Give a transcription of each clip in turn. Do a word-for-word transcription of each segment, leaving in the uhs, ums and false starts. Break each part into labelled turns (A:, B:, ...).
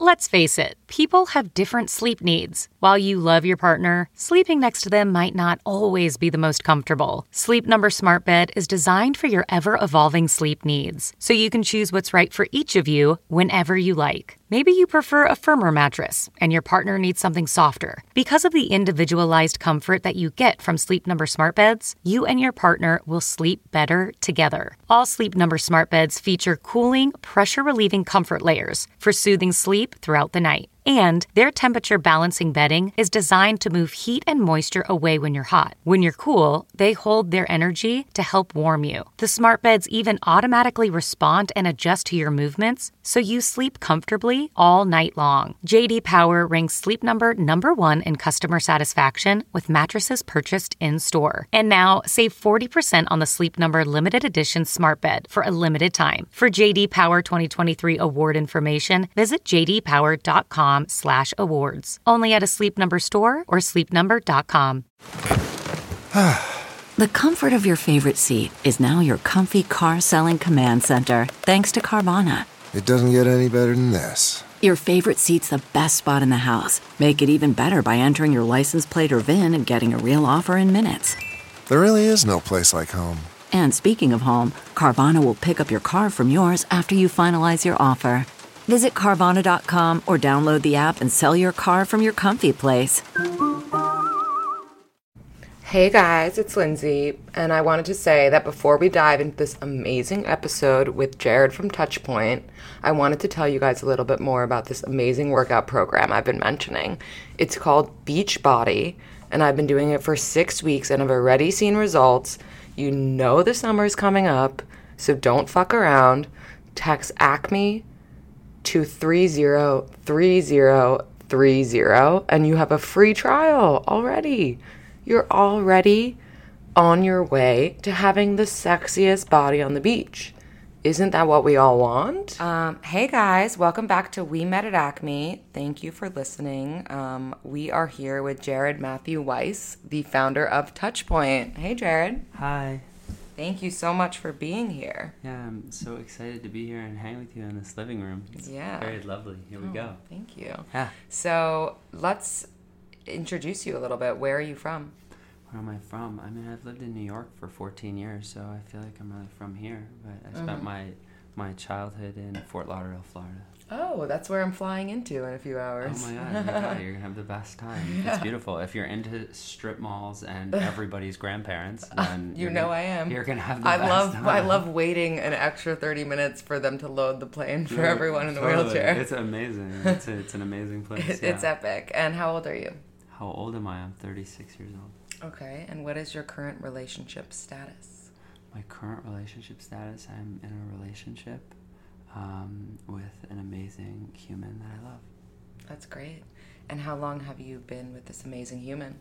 A: Let's face it, people have different sleep needs. While you love your partner, sleeping next to them might not always be the most comfortable. Sleep Number Smart Bed is designed for your ever-evolving sleep needs, so you can choose what's right for each of you whenever you like. Maybe you prefer a firmer mattress and your partner needs something softer. Because of the individualized comfort that you get from Sleep Number Smart Beds, you and your partner will sleep better together. All Sleep Number Smart Beds feature cooling, pressure-relieving comfort layers for soothing sleep throughout the night. And their temperature balancing bedding is designed to move heat and moisture away when you're hot. When you're cool, they hold their energy to help warm you. The smart beds even automatically respond and adjust to your movements, so you sleep comfortably all night long. J D Power ranks Sleep Number number one in customer satisfaction with mattresses purchased in-store. And now, save forty percent on the Sleep Number limited edition smart bed for a limited time. For J D Power twenty twenty-three award information, visit j d power dot com slash awards. Only at a Sleep Number store or sleep number dot com.
B: The comfort of your favorite seat is now your comfy car selling command center, thanks to Carvana.
C: It doesn't get any better than this.
B: Your favorite seat's the best spot in the house. Make it even better by entering your license plate or V I N and getting a real offer in minutes.
C: There really is no place like home.
B: And speaking of home, Carvana will pick up your car from yours after you finalize your offer. Visit Carvana dot com or download the app and sell your car from your comfy place.
D: Hey guys, it's Lindsay, and I wanted to say that before we dive into this amazing episode with Jared from Touchpoint, I wanted to tell you guys a little bit more about this amazing workout program I've been mentioning. It's called Beachbody, and I've been doing it for six weeks and I've already seen results. You know the summer's coming up, so don't fuck around. Text ACME to three zero three zero three zero and you have a free trial already. You're already on your way to having the sexiest body on the beach. Isn't that what we all want? Um, hey guys, welcome back to We Met at Acme. Thank you for listening. Um, we are here with Jared Matthew Weiss, the founder of Touchpoint. Hey Jared.
E: Hi.
D: Thank you so much for being here.
E: Yeah, I'm so excited to be here and hang with you in this living room. It's
D: yeah.
E: very lovely. Here
D: oh,
E: we go.
D: Thank you.
E: Yeah.
D: So let's introduce you a little bit. Where are you from?
E: Where am I from? I mean, I've lived in New York for fourteen years, so I feel like I'm really from here. But I spent mm-hmm. my my childhood in Fort Lauderdale, Florida.
D: Oh, that's where I'm flying into in a few hours.
E: Oh my god, oh my god, you're gonna have the best time. Yeah. It's beautiful. If you're into strip malls and everybody's grandparents, then
D: you know
E: gonna,
D: I am.
E: You're gonna have the
D: I
E: best
D: love
E: time.
D: I love waiting an extra thirty minutes for them to load the plane for
E: yeah,
D: everyone in the
E: totally.
D: wheelchair.
E: It's amazing. It's a, it's an amazing place.
D: It,
E: yeah.
D: It's epic. And how old are you?
E: How old am I? I'm thirty-six years old.
D: Okay. And what is your current relationship status?
E: My current relationship status, I'm in a relationship um, with an amazing human that I love.
D: That's great. And how long have you been with this amazing human?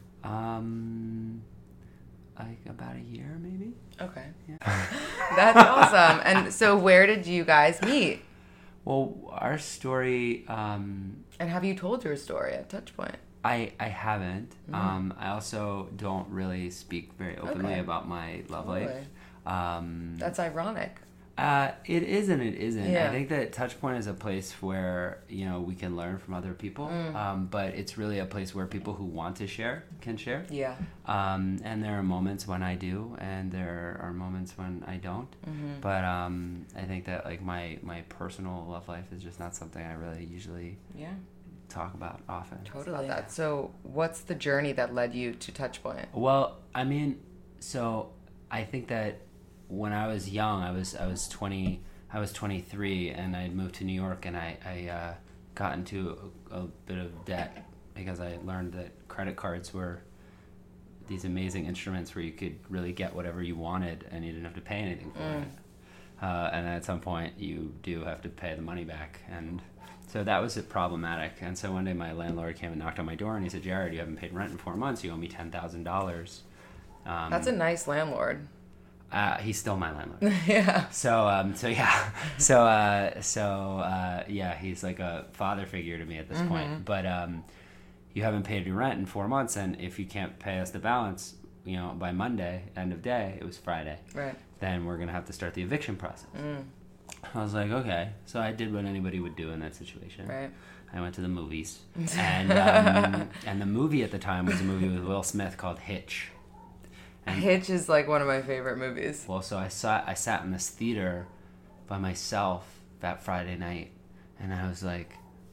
E: Um, like about a year, maybe.
D: Okay.
E: Yeah.
D: That's awesome. And so where did you guys meet?
E: Well, our story... Um,
D: and have you told your story at Touchpoint?
E: I, I haven't.
D: Mm.
E: Um, I also don't really speak very openly
D: okay.
E: about my love
D: totally.
E: life. Um,
D: That's ironic.
E: Uh, it is and it isn't.
D: Yeah.
E: I think that Touchpoint is a place where, you know, we can learn from other people.
D: Mm.
E: Um, but it's really a place where people who want to share can share.
D: Yeah.
E: Um, and there are moments when I do, and there are moments when I don't.
D: Mm-hmm.
E: But um, I think that, like, my, my personal love life is just not something I really usually...
D: Yeah.
E: talk about often.
D: Totally. That. So what's the journey that led you to Touchpoint?
E: Well, I mean, so I think that when I was young, I was I was twenty, I was twenty-three, and I moved to New York, and I, I uh, got into a, a bit of debt because I learned that credit cards were these amazing instruments where you could really get whatever you wanted, and you didn't have to pay anything for
D: Mm.
E: it. Uh, and at some point, you do have to pay the money back, and so that was problematic. And so one day my landlord came and knocked on my door and he said, Jared, you haven't paid rent in four months. You owe me ten thousand dollars. Um,
D: That's a nice landlord.
E: Uh, he's still my landlord.
D: Yeah.
E: So, um, so yeah. So, uh, so, uh, yeah, he's like a father figure to me at this
D: Mm-hmm.
E: point. But um, you haven't paid your rent in four months. And if you can't pay us the balance, you know, by Monday, end of day, it was Friday.
D: Right.
E: Then we're going to have to start the eviction process.
D: Mm.
E: I was like, okay. So I did what anybody would do in that situation.
D: Right.
E: I went to the movies. And um, and the movie at the time was a movie with Will Smith called Hitch. And,
D: Hitch is like one of my favorite movies.
E: well, so I sat, I sat in this theater by myself that Friday night, and I was like,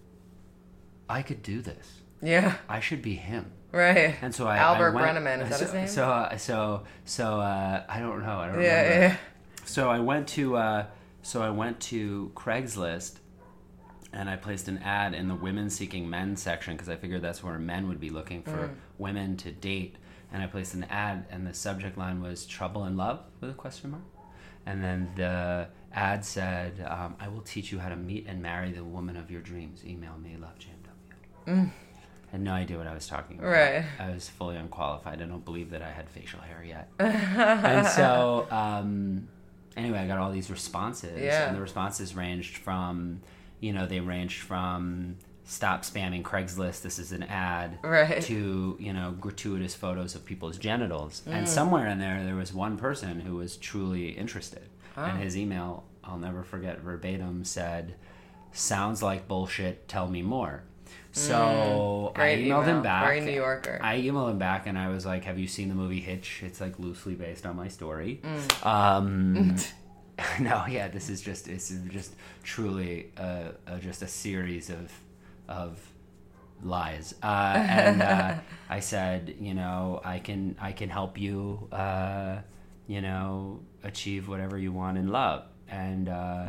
E: I could do this.
D: Yeah.
E: I should be him.
D: Right.
E: And so I
D: Albert
E: I went,
D: Brenneman, is that
E: so,
D: his name?
E: So uh, so so uh, I don't know. I don't
D: Yeah,
E: remember.
D: yeah.
E: So I went to uh, so I went to Craigslist, and I placed an ad in the women seeking men section because I figured that's where men would be looking for
D: Mm.
E: women to date. And I placed an ad, and the subject line was "Trouble in Love?" with a question mark. And then the ad said, um, "I will teach you how to meet and marry the woman of your dreams. Email me, love J M W."
D: Mm.
E: I had no idea what I was talking about.
D: Right.
E: I was fully unqualified. I don't believe that I had facial hair yet. And so, um, anyway, I got all these responses.
D: Yeah.
E: And the responses ranged from, you know, they ranged from stop spamming Craigslist, this is an ad,
D: Right.
E: to, you know, gratuitous photos of people's genitals.
D: Mm.
E: And somewhere in there, there was one person who was truly interested.
D: Oh.
E: And his email, I'll never forget verbatim, said, "Sounds like bullshit, tell me more." So
D: Mm, great
E: I emailed
D: email.
E: him back.
D: Very New Yorker.
E: I emailed him back and I was like, "Have you seen the movie Hitch? It's like loosely based on my story."
D: Mm.
E: Um, no, yeah, this is just it's just truly a, a, just a series of of lies. Uh, and uh, I said, you know, I can I can help you, uh, you know, achieve whatever you want in love. And uh,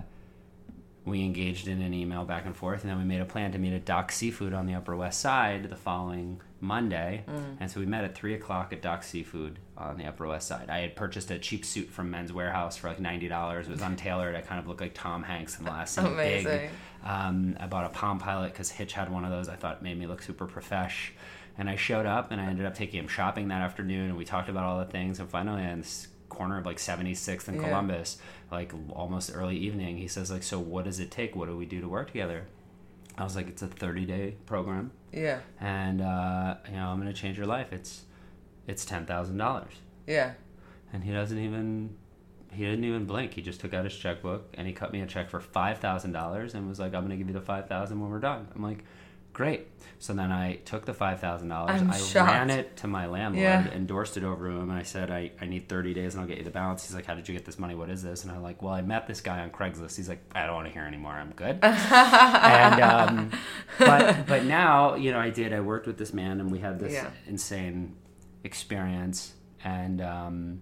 E: we engaged in an email back and forth, and then we made a plan to meet at Doc Seafood on the Upper West Side the following Monday. Mm. And so we met at three o'clock at Doc Seafood on the Upper West Side. I had purchased a cheap suit from Men's Warehouse for like ninety dollars. It was untailored. I kind of looked like Tom Hanks in the last scene.
D: Amazing.
E: Big. Um, I bought a Palm Pilot because Hitch had one of those. I thought it made me look super profesh. And I showed up, and I ended up taking him shopping that afternoon, and we talked about all the things. And finally, in this corner of like seventy-sixth and
D: Yeah.
E: Columbus, like almost early evening, he says like, "So what does it take? What do we do to work together?" I was like, "It's a thirty-day program,
D: Yeah.
E: and uh, you know, I'm going to change your life. It's it's ten thousand dollars."
D: Yeah.
E: And he doesn't even he didn't even blink. He just took out his checkbook and he cut me a check for five thousand dollars and was like, "I'm going to give you the five thousand when we're done." I'm like, "Great." So then I took the five thousand dollars.
D: I'm
E: I
D: shocked.
E: ran it to my landlord,
D: Yeah.
E: endorsed it over to him, and I said, I, I need thirty days and I'll get you the balance. He's like, "How did you get this money? What is this?" And I'm like, "Well, I met this guy on Craigslist." He's like, "I don't want to hear anymore. I'm good." and um, but but now, you know, I did. I worked with this man and we had this
D: Yeah.
E: insane experience. And um,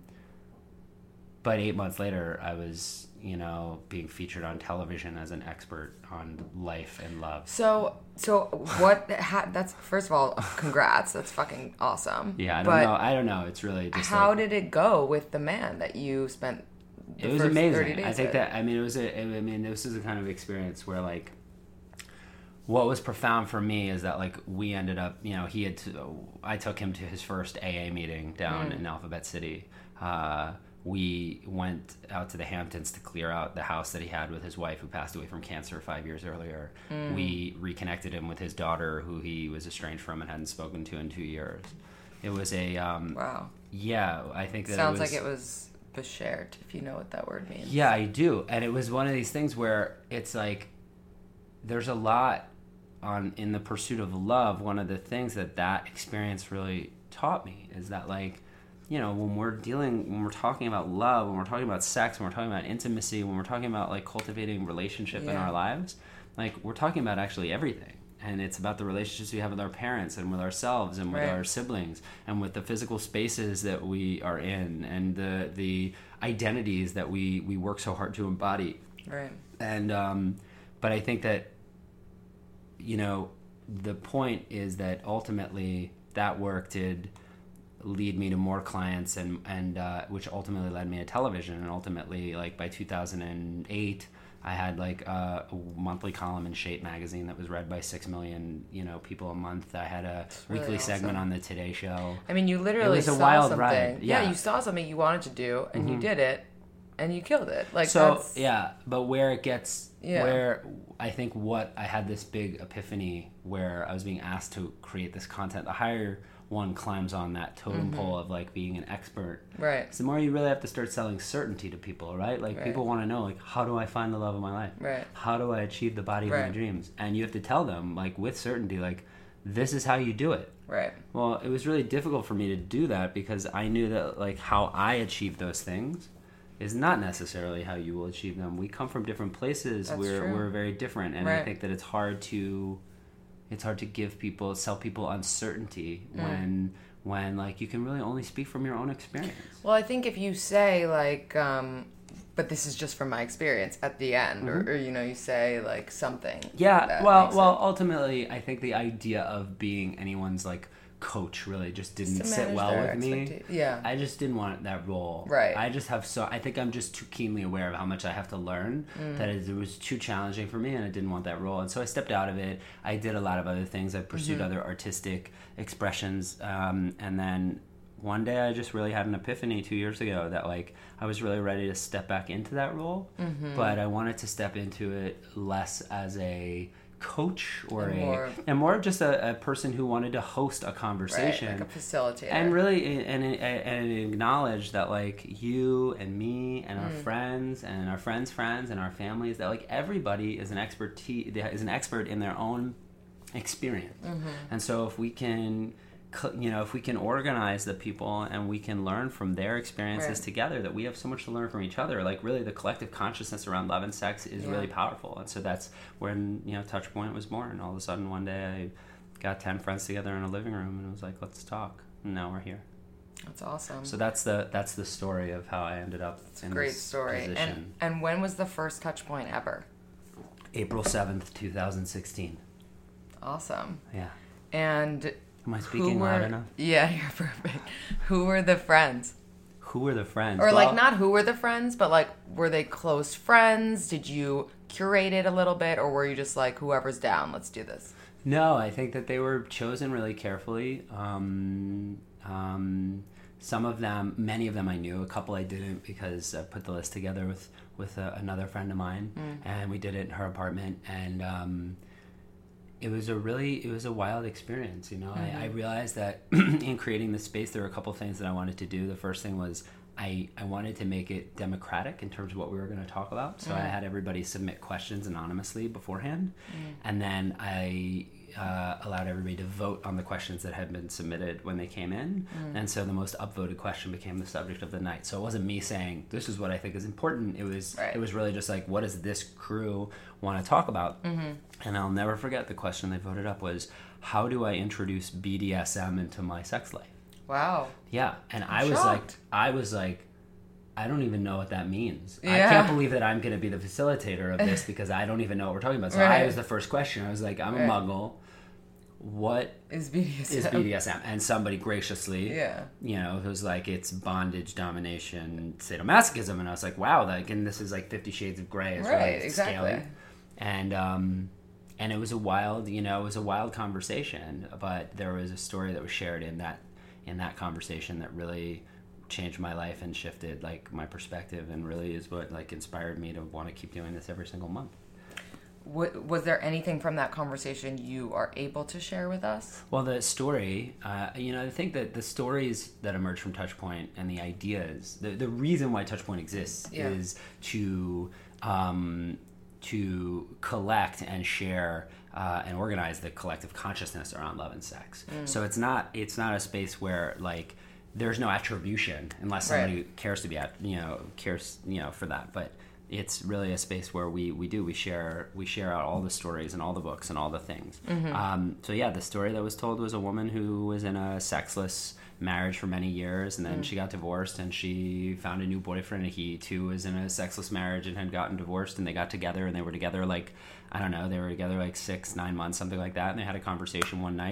E: but eight months later, I was, you know, being featured on television as an expert on life and love.
D: So, so what? Ha, that's first of all, congrats. That's fucking awesome.
E: Yeah, I don't
D: but
E: know. I don't know. It's really just
D: how
E: like,
D: did it go with the man that you spent? The
E: it was
D: first
E: amazing.
D: thirty days
E: I think
D: with?
E: that I mean it was a. I mean this is a kind of experience where like. What was profound for me is that like we ended up, you know, he had to, I took him to his first A A meeting down
D: Mm.
E: in Alphabet City. Uh, we went out to the Hamptons to clear out the house that he had with his wife who passed away from cancer five years earlier.
D: Mm.
E: We reconnected him with his daughter who he was estranged from and hadn't spoken to in two years. It was a, um,
D: Wow.
E: yeah, I think that
D: Sounds
E: it was,
D: like it was beshert, if you know what that word means.
E: yeah, I do. And it was one of these things where it's like, there's a lot on in the pursuit of love. One of the things that that experience really taught me is that, like, you know, when we're dealing, when we're talking about love, when we're talking about sex, when we're talking about intimacy, when we're talking about like cultivating relationship in
D: Yeah.
E: our lives, like we're talking about actually everything. And it's about the relationships we have with our parents and with ourselves and with
D: Right.
E: our siblings and with the physical spaces that we are in and the the identities that we, we work so hard to embody.
D: Right.
E: And um, but I think that, you know, the point is that ultimately that work did lead me to more clients and and uh, which ultimately led me to television. And ultimately, like by two thousand eight, I had like a, a monthly column in Shape magazine that was read by six million, you know, people a month. I had a
D: really
E: weekly
D: awesome.
E: segment on the Today Show.
D: I mean, you literally
E: It was a
D: saw
E: wild
D: something.
E: ride, yeah.
D: you saw something you wanted to do, and you did it. and you killed it. Like
E: so
D: that's...
E: yeah, but where it gets
D: Yeah.
E: where I think what I had this big epiphany where I was being asked to create this content. The higher one climbs on that totem
D: Mm-hmm.
E: pole of like being an expert,
D: Right.
E: it's the more you really have to start selling certainty to people, right? Like
D: Right.
E: people want to know, like, how do I find the love of my life?
D: Right.
E: How do I achieve the body of my
D: Right.
E: dreams? And you have to tell them, like, with certainty, like, this is how you do it.
D: Right.
E: Well, it was really difficult for me to do that because I knew that, like, how I achieve those things is not necessarily how you will achieve them. We come from different places.
D: That's
E: we're
D: true.
E: we're very different, and I
D: Right.
E: think that it's hard to it's hard to give people sell people uncertainty
D: Mm.
E: when when like you can really only speak from your own experience.
D: Well, I think if you say like, um, but this is just from my experience at the end, or, or you know, you say like something.
E: Yeah,
D: that
E: well,
D: makes
E: well,
D: it-
E: ultimately, I think the idea of being anyone's like coach really just didn't
D: to
E: sit
D: manage
E: well
D: their
E: with me.
D: expecta- yeah.
E: I just didn't want that role.
D: Right.
E: I just have so I think I'm just too keenly aware of how much I have to learn
D: Mm.
E: that it, it was too challenging for me, and I didn't want that role, and so I stepped out of it. I did a lot of other things. I pursued
D: Mm-hmm.
E: other artistic expressions, um, and then one day I just really had an epiphany two years ago that like I was really ready to step back into that role,
D: Mm-hmm.
E: but I wanted to step into it less as a coach or
D: And
E: a
D: more-
E: and more of just a, a person who wanted to host a
D: right,
E: conversation
D: like a facilitator.
E: and really and, and, and acknowledge that like you and me and our
D: Mm.
E: friends and our friends' friends and our families, that like everybody is an expertise is an expert in their own experience.
D: Mm-hmm.
E: And so if we can cl- you know if we can organize the people and we can learn from their experiences
D: Right.
E: together, that we have so much to learn from each other. Like really the collective consciousness around love and sex is
D: Yeah.
E: really powerful. And so that's when, you know, Touchpoint was born. All of a sudden one day I got ten friends together in a living room and it was like, let's talk. And now we're here.
D: That's awesome.
E: So that's the that's the story of how I ended up
D: It's a
E: in
D: great
E: this
D: story.
E: position.
D: And and when was the first touch point ever?
E: April seventh, twenty sixteen.
D: Awesome.
E: Yeah.
D: And
E: Am I
D: who
E: speaking
D: were,
E: loud enough?
D: Yeah, you're perfect. Who were the friends?
E: Who were the friends?
D: Or like
E: Well,
D: not who were the friends, but like were they close friends? Did you curate it a little bit, or were you just like whoever's down, let's do this?
E: No, I think that they were chosen really carefully. Um, um, some of them, many of them I knew. A couple I didn't because I put the list together with, with a, another friend of mine. And we did it in her apartment. And um, it was a really, it was a wild experience. You know, I, I realized that in creating this space, there were a couple things that I wanted to do. The first thing was I, I wanted to make it democratic in terms of what we were going to talk about. So I had everybody submit questions anonymously beforehand. And then I uh, allowed everybody to vote on the questions that had been submitted when they came in. And so the most upvoted question became the subject of the night. So it wasn't me saying, this is what I think is important. It was,
D: Right.
E: it was really just like, what does this crew want to talk about? And I'll never forget the question they voted up was, how do I introduce B D S M into my sex life?
D: Wow.
E: Yeah, and I
D: I'm
E: was like,
D: shocked.
E: I was like, I don't even know what that means. I
D: Yeah.
E: can't believe that I'm going to be the facilitator of this because I don't even know what we're talking about. So
D: Right.
E: I was the first question. I was like, I'm
D: Right.
E: a muggle. What
D: Is B D S M?
E: is B D S M? And somebody graciously,
D: Yeah.
E: you know, it was like, it's bondage, domination, sadomasochism. And I was like, wow, like, and this is like Fifty Shades of Grey. It's
D: Right,
E: really
D: exactly.
E: scaling. And, um, and it was a wild, you know, it was a wild conversation, but there was a story that was shared in that, in that conversation that really changed my life and shifted like my perspective, and really is what like inspired me to want to keep doing this every single month.
D: What, was there anything from that conversation you are able to share with us?
E: Well, the story, uh, you know, I think that the stories that emerge from Touchpoint and the ideas, the, the reason why Touchpoint exists
D: Yeah.
E: is to um, to collect and share uh, and organize the collective consciousness around love and sex. So it's not it's not a space where like there's no attribution unless somebody
D: Right.
E: cares to be at you know cares you know for that, but it's really a space where we, we do we share we share out all the stories and all the books and all the things. Um, so yeah, the story that was told was a woman who was in a sexless marriage for many years, and then she got divorced and she found a new boyfriend, and he too was in a sexless marriage and had gotten divorced, and they got together and they were together like I don't know they were together like six nine months something like that, and they had a conversation one night.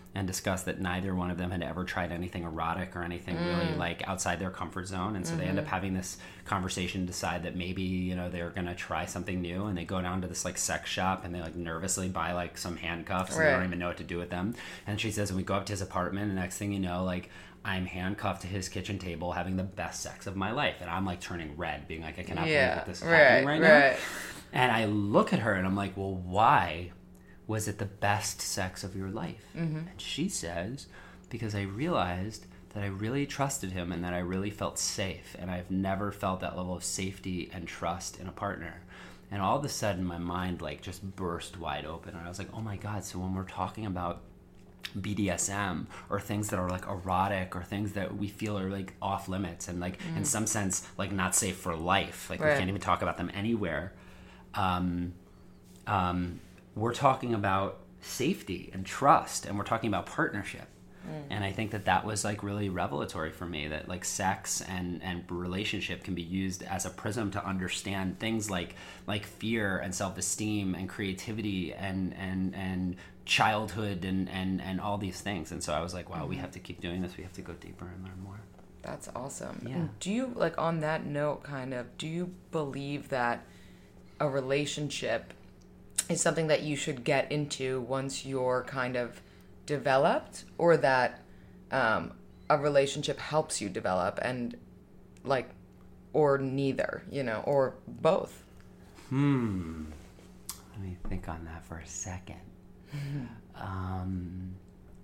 E: and discussed that neither one of them had ever tried anything erotic or anything mm. really like outside their comfort zone. And so mm-hmm. they end up having this conversation, decide that maybe, you know, they're going to try something new. And they go down to this like sex shop and they like nervously buy like some handcuffs right. and they don't even know what to do with them. And she says, when we go up to his apartment, the next thing you know, like I'm handcuffed to his kitchen table having the best sex of my life. And I'm like turning red, being like, I cannot yeah, believe that this is right, happening right, right now. And I look at her and I'm like, well, why was it the best sex of your life? Mm-hmm. And she says, because I realized that I really trusted him and that I really felt safe. And I've never felt that level of safety and trust in a partner. And all of a sudden my mind like just burst wide open. And I was like, oh my God, so when we're talking about B D S M or things that are like erotic or things that we feel are like off limits and like mm. in some sense like not safe for life, like right. we can't even talk about them anywhere. Um, um, we're talking about safety and trust, and we're talking about partnership. Mm. And I think that that was like really revelatory for me, that like sex and, and relationship can be used as a prism to understand things like like fear and self-esteem and creativity and and, and childhood and, and, and all these things. And so I was like, wow, mm-hmm. we have to keep doing this. We have to go deeper and learn more.
D: That's awesome.
E: Yeah.
D: And do you, like on that note, kind of, do you believe that a relationship is something that you should get into once you're kind of developed, or that um, a relationship helps you develop, and like, or neither, you know, or both?
E: Hmm. Let me think on that for a second. um.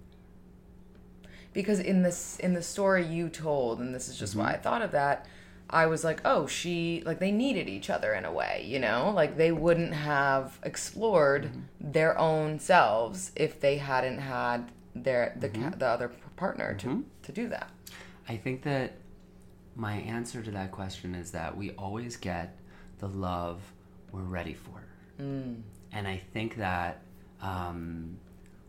D: Because in this in the story you told, and this is just mm-hmm. why I thought of that, I was like, oh, she, like, they needed each other in a way, you know? Like, they wouldn't have explored mm-hmm. their own selves if they hadn't had their the mm-hmm. the other partner to, mm-hmm. to do that.
E: I think that my answer to that question is that we always get the love we're ready for. Mm. And I think that um,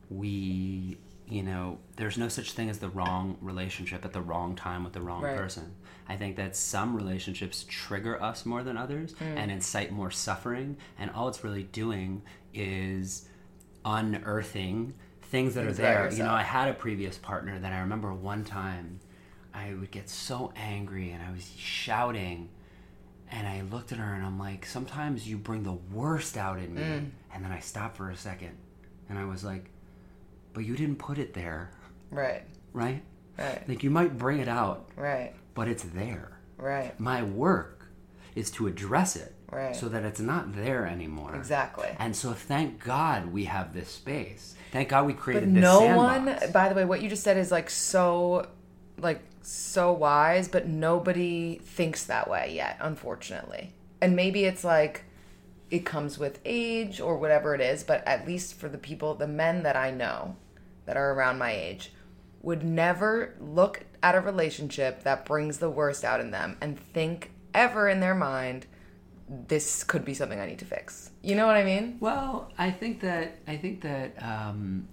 E: we... you know, there's no such thing as the wrong relationship at the wrong time with the wrong right. person. I think that some relationships trigger us more than others mm. and incite more suffering, and all it's really doing is unearthing things that things are there. You know, I had a previous partner that I remember one time I would get so angry and I was shouting, and I looked at her and I'm like, sometimes you bring the worst out in me. Mm. And then I stopped for a second and I was like, but you didn't put it there. Right. Right? Right. Like, you might bring it out. Right. But it's there. Right. My work is to address it. Right. So that it's not there anymore. Exactly. And so thank God we have this space. Thank God we created
D: but
E: this
D: no
E: sandbox.
D: one, by the way, what you just said is like so, like so wise, but nobody thinks that way yet, unfortunately. And maybe it's like, it comes with age or whatever it is, but at least for the people, the men that I know that are around my age, would never look at a relationship that brings the worst out in them and think ever in their mind, this could be something I need to fix. You know what I mean?
E: Well, I think that I think that um,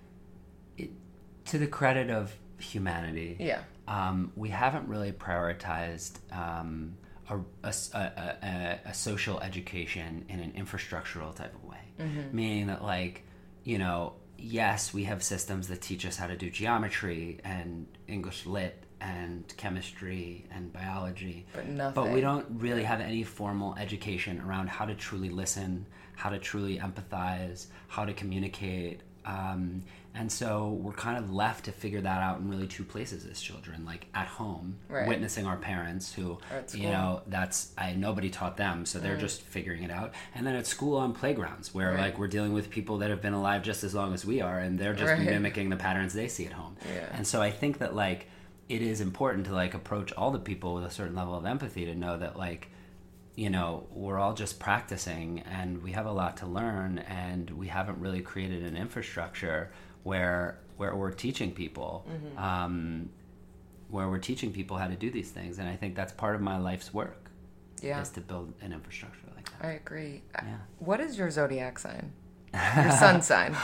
E: it, to the credit of humanity, yeah, um, we haven't really prioritized um, a, a, a, a social education in an infrastructural type of way, mm-hmm. meaning that, like, you know, yes, we have systems that teach us how to do geometry and English lit and chemistry and biology. But nothing. But we don't really have any formal education around how to truly listen, how to truly empathize, how to communicate. Um, and so we're kind of left to figure that out in really two places as children, like at home, right. witnessing our parents who, you know, that's, I nobody taught them, so they're mm. just figuring it out. And then at school on playgrounds where right. like we're dealing with people that have been alive just as long as we are, and they're just right. mimicking the patterns they see at home. Yeah. And so I think that, like, it is important to, like, approach all the people with a certain level of empathy to know that, like, you know, we're all just practicing and we have a lot to learn, and we haven't really created an infrastructure where where we're teaching people, mm-hmm. um, where we're teaching people how to do these things. And I think that's part of my life's work, yeah. is to build an infrastructure like that.
D: I agree. Yeah. What is your zodiac sign? Your sun sign?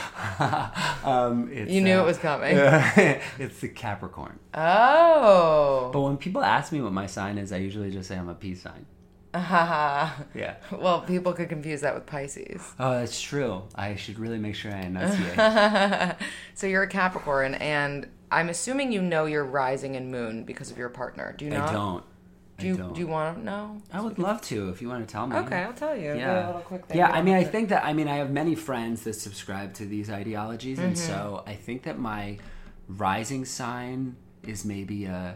E: um, it's,
D: you knew
E: uh,
D: it was coming.
E: It's the Capricorn.
D: Oh.
E: But when people ask me what my sign is, I usually just say I'm a peace sign.
D: Ah.
E: Yeah.
D: Well, people could confuse that with Pisces.
E: Oh, that's true. I should really make sure I enunciate.
D: So you're a Capricorn, and I'm assuming you know your rising and moon because of your partner. Do you not?
E: I don't.
D: Do you,
E: I don't.
D: do you want to know?
E: I would love to if you want to tell me.
D: Okay, I'll tell you.
E: Yeah.
D: A little quick thing
E: Yeah,
D: about
E: I mean, I
D: it.
E: think that, I mean, I have many friends that subscribe to these ideologies, and
D: Mm-hmm.
E: so I think that my rising sign is maybe a,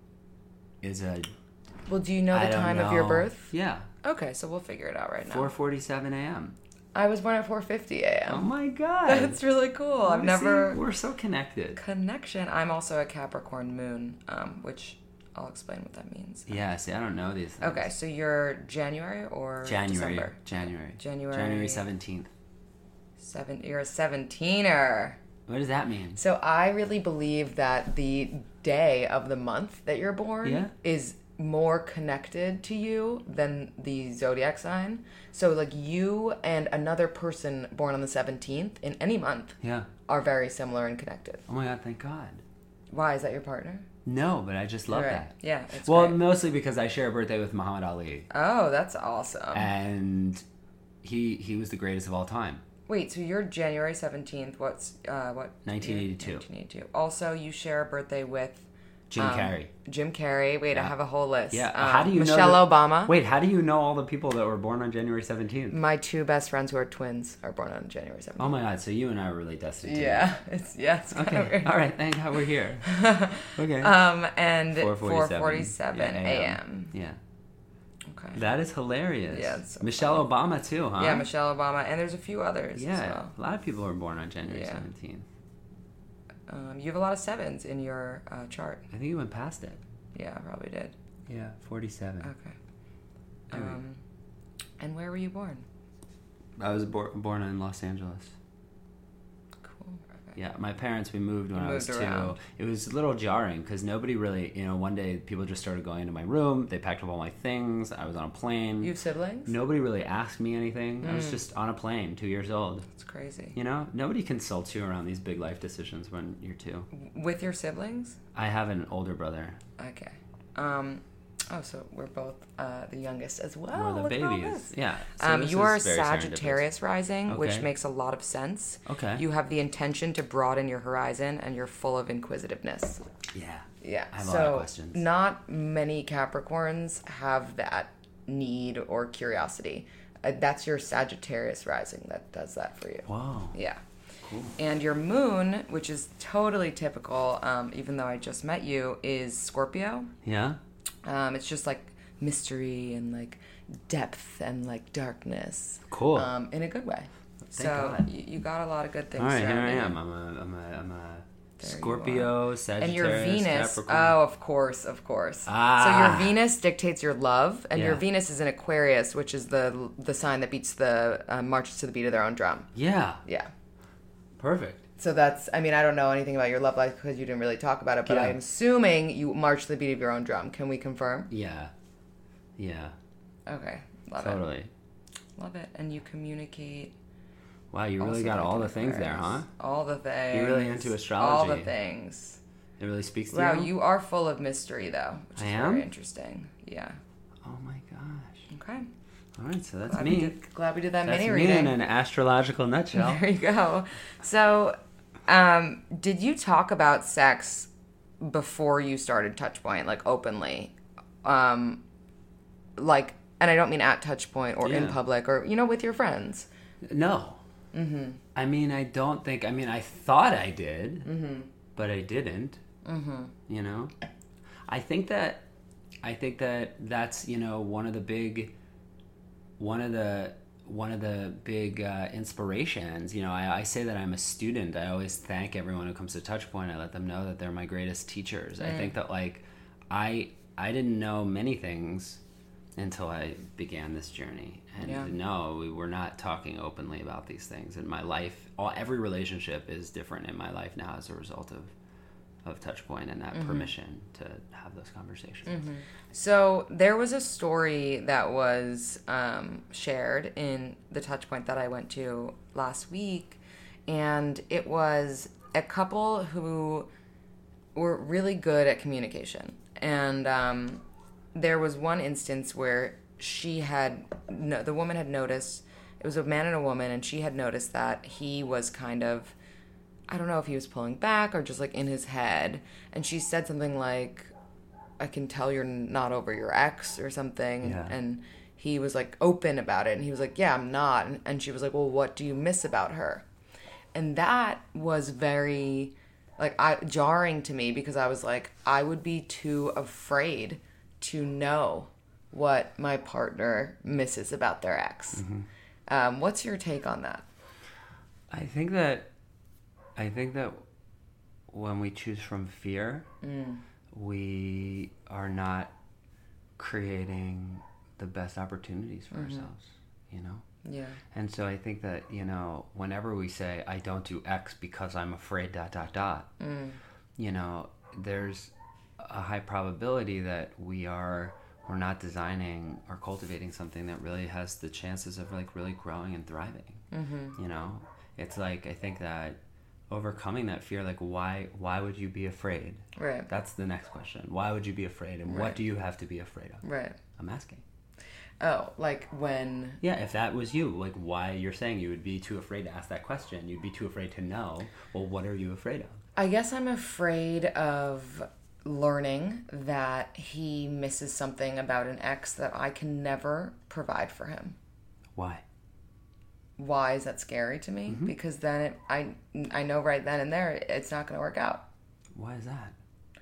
E: is a,
D: Well, do you know
E: I
D: the
E: don't
D: time of your
E: know.
D: birth?
E: Yeah,
D: Okay, so we'll figure it out right now.
E: four forty-seven a.m.
D: I was born at four fifty a.m.
E: Oh my God.
D: That's really cool. I've
E: See,
D: never...
E: we're so connected.
D: Connection. I'm also a Capricorn moon, um, which I'll explain what that means.
E: Yeah, see, I don't know these things.
D: Okay, so you're January or
E: January.
D: December?
E: January.
D: January.
E: January seventeenth.
D: Seven. You're a seventeener.
E: What does that mean?
D: So I really believe that the day of the month that you're born
E: Yeah.
D: is more connected to you than the zodiac sign. So like you and another person born on the seventeenth in any month
E: Yeah.
D: are very similar and connected.
E: Oh my God, thank God.
D: Why? Is that your partner?
E: No, but I just love
D: Right.
E: that.
D: Yeah. It's
E: Well,
D: great.
E: mostly because I share a birthday with Muhammad Ali,
D: Oh, that's awesome.
E: and he he was the greatest of all time.
D: Wait, so you're January seventeenth. What's uh what?
E: nineteen eighty-two.
D: nineteen eighty-two. Also, you share a birthday with
E: Jim
D: um,
E: Carrey.
D: Jim Carrey. Wait, I
E: Yeah.
D: have a whole list.
E: Yeah.
D: Um,
E: how do you
D: Michelle
E: know that-
D: Obama.
E: Wait, how do you know all the people that were born on January seventeenth?
D: My two best friends who are twins are born on January seventeenth.
E: Oh my God, so you and I are really destined to
D: Yeah, it's yeah, it's kind of
E: Okay.
D: weird.
E: All right. Thank God we're here. Okay.
D: Um, and
E: four
D: four
E: forty-seven
D: forty-seven a.m.
E: Yeah.
D: Okay.
E: That is hilarious.
D: Yeah, it's so
E: Michelle Obama too, huh?
D: Yeah, Michelle Obama, and there's a few others as
E: Yeah.
D: well.
E: A lot of people were born on January
D: Yeah.
E: seventeenth.
D: Um, you have a lot of sevens in your uh, chart.
E: I think you went past it.
D: Yeah, I probably did.
E: Yeah, forty-seven.
D: Okay.
E: Anyway.
D: Um, and where were you born?
E: I was bor- born in Los Angeles.
D: Cool. Okay.
E: Yeah, my parents, we moved when
D: You
E: I was
D: moved
E: two.
D: around.
E: It was a little jarring because nobody really, you know, one day people just started going into my room. They packed up all my things. I was on a plane.
D: You have siblings?
E: Nobody really asked me anything. I was
D: Mm.
E: just on a plane, two years old.
D: It's crazy.
E: You know, nobody consults you around these big life decisions when you're two.
D: With your siblings?
E: I have an older brother.
D: Okay. Um, oh, so we're both uh, the youngest as well.
E: We're the
D: Look at all
E: babies.
D: this.
E: Yeah. so
D: Um,
E: this
D: you are a
E: is very serendipitous.
D: Sagittarius rising, which
E: Okay.
D: makes a lot of sense.
E: Okay.
D: You have the intention to broaden your horizon, and you're full of inquisitiveness.
E: Yeah.
D: Yeah.
E: I have a
D: so
E: lot of questions.
D: Not many Capricorns have that need or curiosity. Uh, that's your Sagittarius rising that does that for you.
E: Whoa.
D: Yeah.
E: Cool.
D: And your moon, which is totally typical, um, even though I just met you, is Scorpio.
E: Yeah?
D: Um, it's just like mystery and like depth and like darkness.
E: Cool.
D: Um, in a good way.
E: Thank
D: so
E: God.
D: you, you got a lot of good things.
E: All right, here I
D: surrounding
E: am.
D: you.
E: I'm a, I'm a, I'm a
D: There you
E: Scorpio,
D: And
E: Sagittarius,
D: your Venus,
E: Capricorn.
D: oh, of course, of course.
E: Ah.
D: So your Venus dictates your love, and your
E: Yeah.
D: Venus is in Aquarius, which is the the sign that beats the uh, marches to the beat of their own drum.
E: Yeah.
D: Yeah.
E: Perfect.
D: So that's, I mean, I don't know anything about your love life because you didn't really talk about it, but
E: Yeah.
D: I'm assuming you march to the beat of your own drum. Can we confirm?
E: Yeah. Yeah.
D: Okay, love it.
E: Totally.
D: Love it. And you communicate.
E: Wow, you really
D: also
E: got
D: like
E: all
D: in
E: the things there,
D: Aquarius.
E: huh?
D: All the things.
E: You're really into
D: All
E: astrology.
D: the things.
E: It really speaks to
D: Wow,
E: you?
D: you are full of mystery, though, which
E: I
D: is
E: am?
D: very interesting. Yeah.
E: Oh my gosh.
D: Okay.
E: All right, so that's
D: Glad we
E: me.
D: did, glad we did that
E: That's
D: mini
E: me
D: reading.
E: in an astrological nutshell.
D: There you go. So, um, did you talk about sex before you started Touchpoint, like openly? Um, like, and I don't mean at Touchpoint or in
E: Yeah.
D: public or, you know, with your friends.
E: No. Mm-hmm. I mean, I don't think. I mean, I thought I did, mm-hmm. but I didn't. Mm-hmm. You know, I think that. I think that that's you know one of the big. One of the one of the big uh, inspirations. You know, I, I say that I'm a student. I always thank everyone who comes to Touchpoint. I let them know that they're my greatest teachers. Mm. I think that like, I I didn't know many things until I began this journey. And
D: Yeah.
E: no, we were not talking openly about these things in my life. All every relationship is different in my life now as a result of of Touchpoint and that
D: Mm-hmm.
E: permission to have those conversations.
D: Mm-hmm. So there was a story that was um, shared in the Touchpoint that I went to last week, and it was a couple who were really good at communication. And um, there was one instance where she had no, the woman had noticed, it was a man and a woman, and she had noticed that he was kind of, I don't know if he was pulling back or just like in his head, and she said something like, I can tell you're not over your ex or something.
E: Yeah.
D: And he was like open about it, and he was like, yeah, I'm not. And, and she was like, well, what do you miss about her? And that was very like I, jarring to me, because I was like, I would be too afraid to know what my partner misses about their ex. Mm-hmm. Um, what's your take on that?
E: I think that I think that when we choose from fear, mm. we are not creating the best opportunities for mm-hmm. ourselves, you know?
D: Yeah.
E: And so I think that, you know, whenever we say, I don't do X because I'm afraid dot, dot, dot, mm. you know, there's a high probability that we are, we're not designing or cultivating something that really has the chances of like really growing and thriving. Mm-hmm. You know, it's like, I think that overcoming that fear, like why, why would you be afraid?
D: Right.
E: That's the next question. Why would you be afraid? And right. what do you have to be afraid of?
D: Right.
E: I'm asking.
D: Oh, like when...
E: Yeah, if that was you, like why you're saying you would be too afraid to ask that question. You'd be too afraid to know. Well, what are you afraid of?
D: I guess I'm afraid of learning that he misses something about an ex that I can never provide for him.
E: Why?
D: Why is that scary to me? Mm-hmm. Because then it, I, I know right then and there it's not going to work out.
E: Why is that?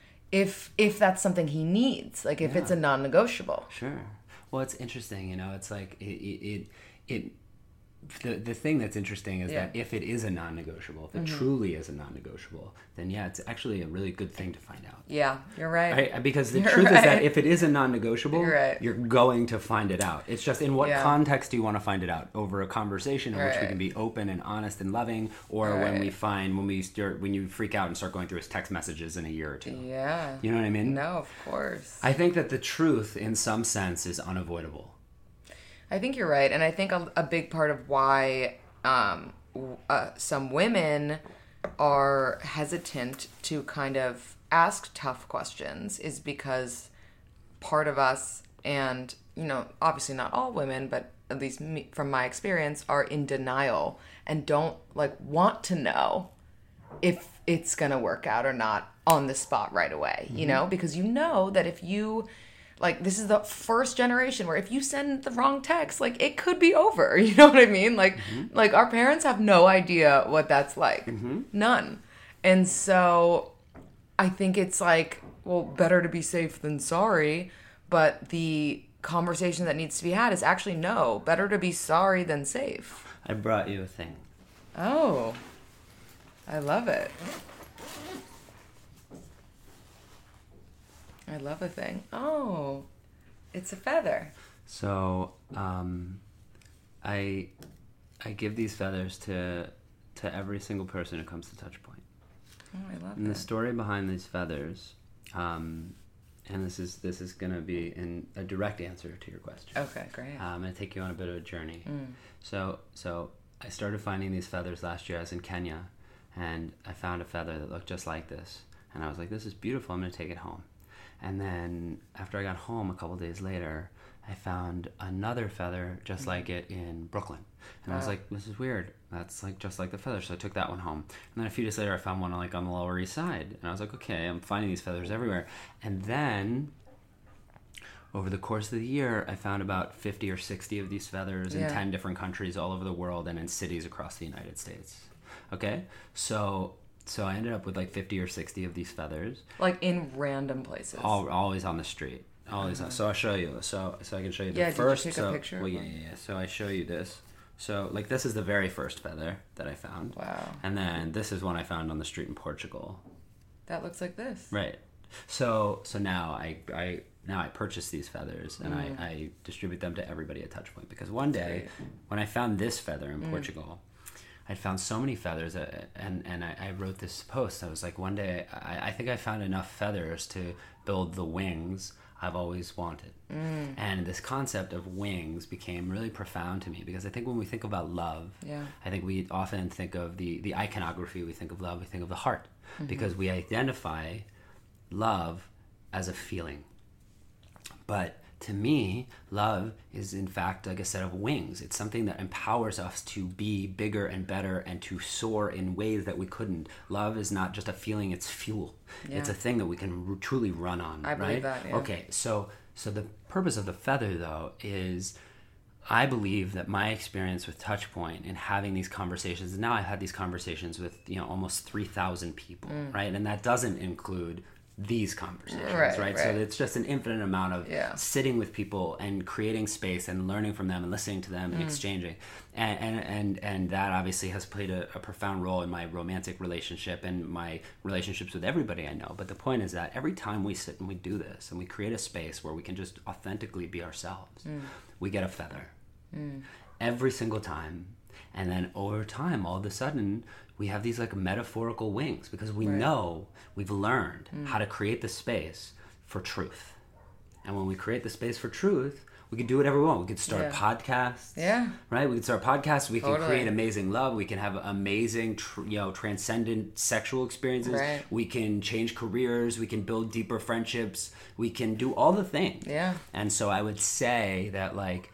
D: If if that's something he needs, like if yeah. it's a non-negotiable.
E: Sure. Well, it's interesting, you know, it's like it, it, it, it the, the thing that's interesting is yeah. that if it is a non-negotiable, if it mm-hmm. truly is a non-negotiable, then yeah, it's actually a really good thing to find out.
D: Yeah, you're right.
E: right? Because the
D: you're
E: truth
D: right.
E: is that if it is a non-negotiable,
D: you're, right.
E: you're going to find it out. It's just in what
D: yeah.
E: context do you want to find it out? Over a conversation in
D: right.
E: which we can be open and honest and loving, or
D: right.
E: when we find, when we start, when you freak out and start going through his text messages in a year or two.
D: Yeah.
E: You know what I mean?
D: No, of course.
E: I think that the truth, in some sense, is unavoidable.
D: I think you're right, and I think a, a big part of why um, uh, some women are hesitant to kind of ask tough questions is because part of us, and you know, obviously not all women, but at least me, from my experience, are in denial and don't like want to know if it's gonna work out or not on the spot right away. Mm-hmm. You know, because you know that if you like, this is the first generation where if you send the wrong text, like, it could be over. You know what I mean? Like, mm-hmm. like our parents have no idea what that's like. Mm-hmm. None. And so I think it's like, well, better to be safe than sorry. But the conversation that needs to be had is actually, no, better to be sorry than safe.
E: I brought you a thing.
D: Oh, I love it. I love a thing. Oh, it's a feather.
E: So, um, I I give these feathers to to every single person who comes to Touchpoint.
D: Oh, I love
E: and
D: that.
E: The story behind these feathers, um, and this is this is going to be in a direct answer to your question.
D: Okay, great.
E: Um, I'm going to take you on a bit of a journey.
D: Mm.
E: So, so I started finding these feathers last year. I was in Kenya, and I found a feather that looked just like this, and I was like, "This is beautiful. I'm going to take it home." And then after I got home a couple days later, I found another feather just mm-hmm. like it in Brooklyn. And wow. I was like, this is weird. That's like just like the feather. So I took that one home. And then a few days later, I found one like on the Lower East Side. And I was like, okay, I'm finding these feathers everywhere. And then over the course of the year, I found about fifty or sixty of these feathers yeah. in ten different countries all over the world and in cities across the United States. Okay? So... So I ended up with like fifty or sixty of these feathers.
D: Like in random places.
E: All, always on the street. Always. Uh-huh. So I'll show you. So so I can show you the
D: yeah,
E: first.
D: Did you take
E: so,
D: a picture?
E: Well, yeah, yeah, yeah. So I show you this. So like this is the very first feather that I found.
D: Wow.
E: And then this is one I found on the street in Portugal.
D: That looks like this.
E: Right. So so now I I now I purchase these feathers and
D: mm.
E: I, I distribute them to everybody at Touchpoint because one day when I found this feather in mm. Portugal. I found so many feathers, uh, and and I, I wrote this post. I was like, one day, I, I think I found enough feathers to build the wings I've always wanted. Mm. And this concept of wings became really profound to me because I think when we think about love,
D: yeah.
E: I think we often think of the, the iconography, we think of love, we think of the heart, mm-hmm. because we identify love as a feeling. But to me, love is in fact like a set of wings. It's something that empowers us to be bigger and better and to soar in ways that we couldn't. Love is not just a feeling, it's fuel. Yeah. It's a thing that we can r- truly run on,
D: I
E: right?
D: believe that, yeah.
E: Okay, so so the purpose of the feather, though, is I believe that my experience with Touchpoint and having these conversations, and now I've had these conversations with, you know, almost three thousand people, mm. right? And that doesn't include these conversations, right, right? right? So it's just an infinite amount of yeah. sitting with people and creating space and learning from them and listening to them and mm. exchanging. And, and and and that obviously has played a, a profound role in my romantic relationship and my relationships with everybody I know. But the point is that every time we sit and we do this and we create a space where we can just authentically be ourselves, mm. we get a feather. Mm. Every single time. And then over time, all of a sudden, we have these like metaphorical wings because we right. know, we've learned mm. how to create the space for truth. And when we create the space for truth, we can do whatever we want. We could start yeah. podcasts,
D: yeah,
E: right? We can start podcasts. We
D: totally.
E: can create amazing love. We can have amazing, tr- you know, transcendent sexual experiences.
D: Right.
E: We can change careers. We can build deeper friendships. We can do all the things.
D: Yeah.
E: And so I would say that like,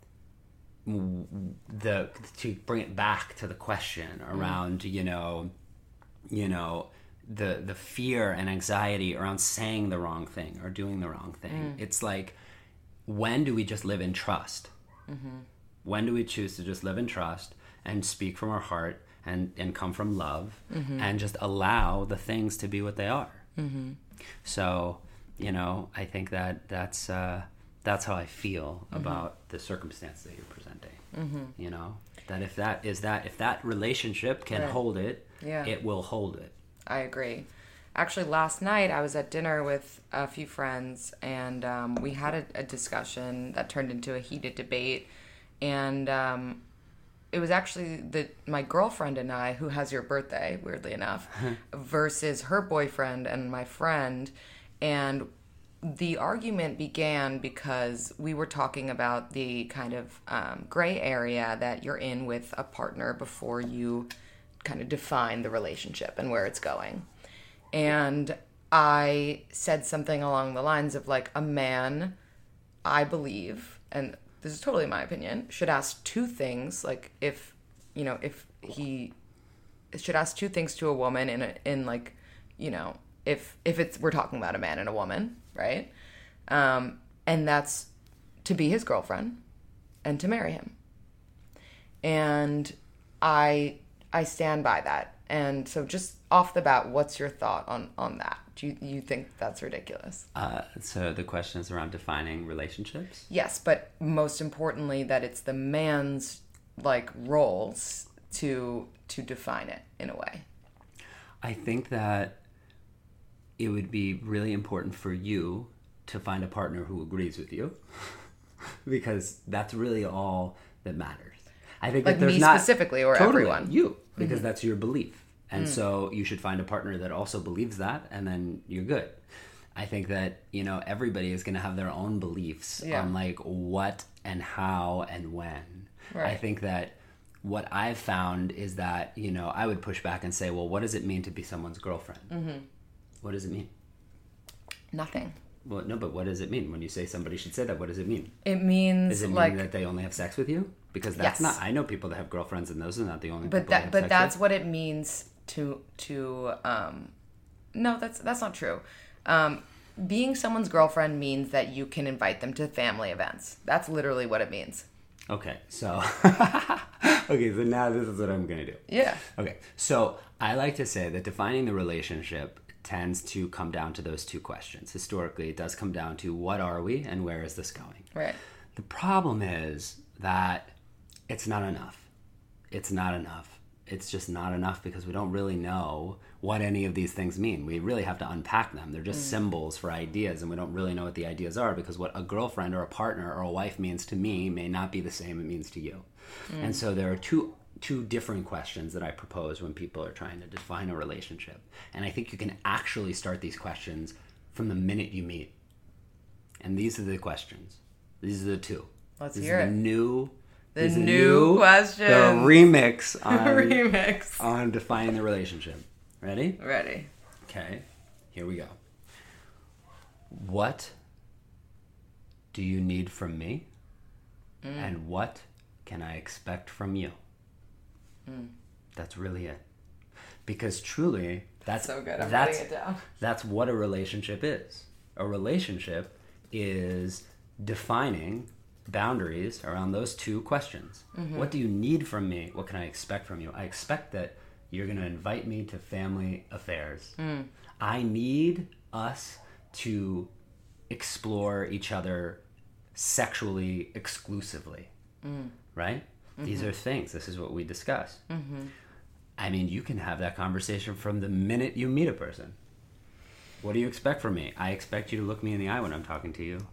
E: the to bring it back to the question around mm. you know you know the the fear and anxiety around saying the wrong thing or doing the wrong thing. Mm. It's like, when do we just live in trust? Mm-hmm. When do we choose to just live in trust and speak from our heart and and come from love mm-hmm. and just allow the things to be what they are? Mm-hmm. So you know I think that that's uh that's how I feel mm-hmm. about the circumstance that you're presenting. Mm-hmm. You know, that if that is that if that relationship can right. hold it,
D: yeah.
E: it will hold it.
D: I agree. Actually, last night I was at dinner with a few friends, and um, we had a, a discussion that turned into a heated debate. And um, it was actually the my girlfriend and I, who has your birthday, weirdly enough, versus her boyfriend and my friend, and the argument began because we were talking about the kind of um, gray area that you're in with a partner before you kind of define the relationship and where it's going. And I said something along the lines of like, a man, I believe, and this is totally my opinion, should ask two things. Like if, you know, if he should ask two things to a woman in a, in like, you know, if, if it's, we're talking about a man and a woman, right? Um, and that's to be his girlfriend and to marry him. And I I stand by that. And so just off the bat, what's your thought on, on that? Do you, you think that's ridiculous?
E: Uh, so the question is around defining relationships?
D: Yes, but most importantly that it's the man's like roles to to define it in a way.
E: I think that it would be really important for you to find a partner who agrees with you, because that's really all that matters. I think
D: like
E: that there's
D: me
E: not
D: specifically, or
E: totally,
D: everyone.
E: You, because mm-hmm. that's your belief, and
D: mm.
E: so you should find a partner that also believes that, and then you're good. I think that you know everybody is going to have their own beliefs yeah. on like what and how and when. Right. I think that what I've found is that you know I would push back and say, well, what does it mean to be someone's girlfriend? Mm-hmm. What does it mean?
D: Nothing.
E: Well, no, but what does it mean when you say somebody should say that? What does it mean?
D: It means
E: Does it mean
D: like,
E: that they only have sex with you? Because that's
D: yes.
E: not. I know people that have girlfriends, and those are not the only.
D: But
E: people
D: that,
E: they have
D: but
E: sex
D: that's
E: with.
D: what it means to to. Um, no, that's that's not true. Um, being someone's girlfriend means that you can invite them to family events. That's literally what it means.
E: Okay, so okay, so now this is what I'm gonna do.
D: Yeah.
E: Okay, so I like to say that defining the relationship tends to come down to those two questions. Historically, it does come down to what are we and where is this going?
D: Right.
E: The problem is that it's not enough. It's not enough. It's just not enough because we don't really know what any of these things mean. We really have to unpack them. They're just mm. symbols for ideas, and we don't really know what the ideas are because what a girlfriend or a partner or a wife means to me may not be the same it means to you. Mm. And so there are two two different questions that I propose when people are trying to define a relationship. And I think you can actually start these questions from the minute you meet. And these are the questions. These are the two.
D: Let's
E: this
D: hear
E: is
D: it.
E: The new,
D: the new,
E: new
D: question.
E: The remix on,
D: remix
E: on defining the relationship. Ready?
D: Ready.
E: Okay. Here we go. What do you need from me? Mm. And what can I expect from you? Mm. That's really it. Because truly, that's
D: so good. I'm
E: that's,
D: writing it down.
E: That's what a relationship is. A relationship is defining boundaries around those two questions. Mm-hmm. What do you need from me? What can I expect from you? I expect that you're going to invite me to family affairs. Mm. I need us to explore each other sexually exclusively, mm. right? Mm-hmm. These are things. This is what we discuss. Mm-hmm. I mean, you can have that conversation from the minute you meet a person. What do you expect from me? I expect you to look me in the eye when I'm talking to you.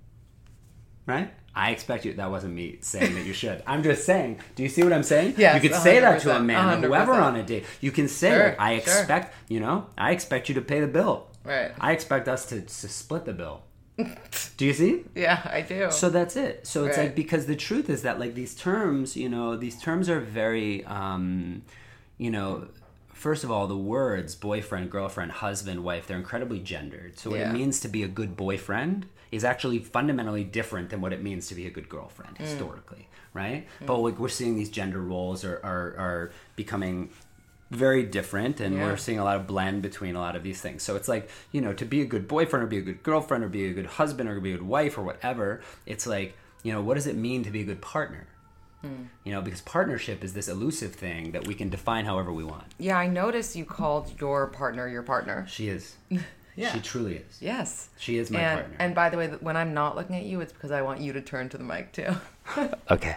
E: Right? I expect you... That wasn't me saying that you should. I'm just saying... Do you see what I'm saying?
D: Yes,
E: you could
D: one hundred percent,
E: say that to a man
D: one
E: or
D: hundred
E: whoever
D: percent.
E: on a date. You can say,
D: Sure,
E: like, I expect...
D: sure.
E: You know? I expect you to pay the bill.
D: Right.
E: I expect us to, to split the bill. Do you see?
D: Yeah, I do.
E: So that's it. So it's
D: Right.
E: like... Because the truth is that, like, these terms, you know... These terms are very... Um, you know... First of all, the words boyfriend, girlfriend, husband, wife, they're incredibly gendered. So what
D: Yeah.
E: it means to be a good boyfriend is actually fundamentally different than what it means to be a good girlfriend mm. historically, right? Mm. But like we're seeing these gender roles are, are, are becoming very different, and yeah. we're seeing a lot of blend between a lot of these things. So it's like, you know, to be a good boyfriend or be a good girlfriend or be a good husband or be a good wife or whatever, it's like, you know, what does it mean to be a good partner? Hmm. You know, because partnership is this elusive thing that we can define however we want.
D: Yeah, I noticed you called your partner your partner.
E: She is.
D: Yeah.
E: She truly is.
D: Yes.
E: She is my
D: and,
E: partner.
D: And by the way, when I'm not looking at you, it's because I want you to turn to the mic too.
E: Okay.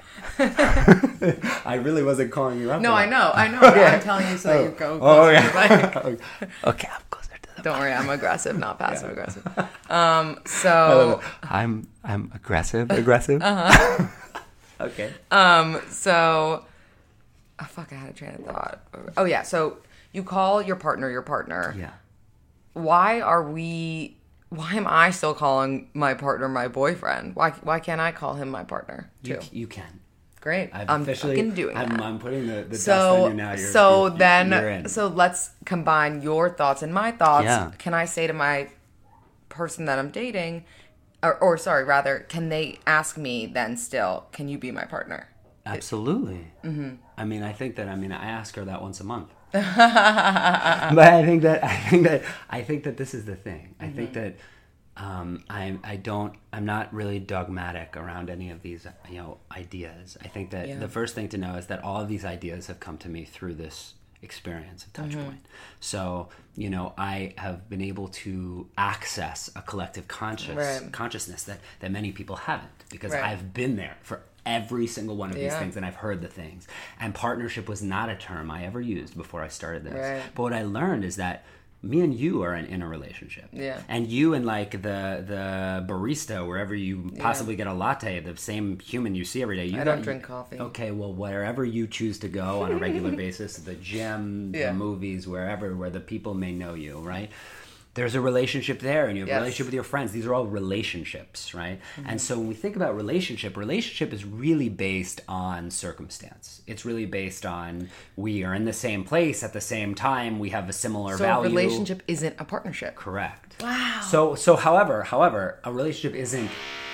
E: I really wasn't calling you up.
D: No,
E: there.
D: I know. I know. But I'm telling you so that you go closer
E: oh, yeah.
D: to the mic.
E: Okay, I'm closer to the
D: Don't
E: mic.
D: worry, I'm aggressive, not passive yeah. aggressive. Um, so
E: I'm I'm aggressive, aggressive.
D: Uh-huh.
E: Okay.
D: Um, so, oh, fuck, I had a train of thought. Oh, yeah, so you call your partner your partner.
E: Yeah.
D: Why are we, why am I still calling my partner my boyfriend? Why Why can't I call him my partner, too?
E: You, you can.
D: Great.
E: I've
D: I'm
E: officially,
D: fucking doing
E: I'm,
D: that.
E: I'm putting the, the
D: so,
E: dust on you now. You're,
D: so
E: you're,
D: then,
E: you're in.
D: so let's combine your thoughts and my thoughts.
E: Yeah.
D: Can I say to my person that I'm dating... Or, or sorry, rather, can they ask me then still, can you be my partner?
E: Absolutely. Mm-hmm. I mean, I think that, I mean, I ask her that once a month. But I think that, I think that, I think that this is the thing. I mm-hmm. think that um, I, I don't, I'm not really dogmatic around any of these, you know, ideas. I think that yeah. the first thing to know is that all of these ideas have come to me through this experience of Touchpoint. Mm-hmm. So, you know, I have been able to access a collective conscious
D: right.
E: consciousness that, that many people haven't, because
D: right.
E: I've been there for every single one of these
D: yeah.
E: things, and I've heard the things. And partnership was not a term I ever used before I started this.
D: Right.
E: But what I learned is that me and you are in, in a relationship.
D: Yeah.
E: And you and like the the barista, wherever you possibly yeah. get a latte, the same human you see every day. You
D: I
E: got,
D: don't drink coffee.
E: Okay, well, wherever you choose to go on a regular basis, the gym,
D: yeah.
E: the movies, wherever, where the people may know you, right? There's a relationship there, and you have
D: yes.
E: a relationship with your friends. These are all relationships, right? Mm-hmm. And so when we think about relationship, relationship is really based on circumstance. It's really based on we are in the same place at the same time. We have a similar
D: so
E: value.
D: So a relationship isn't a partnership.
E: Correct.
D: Wow.
E: So, so however, however, a relationship isn't...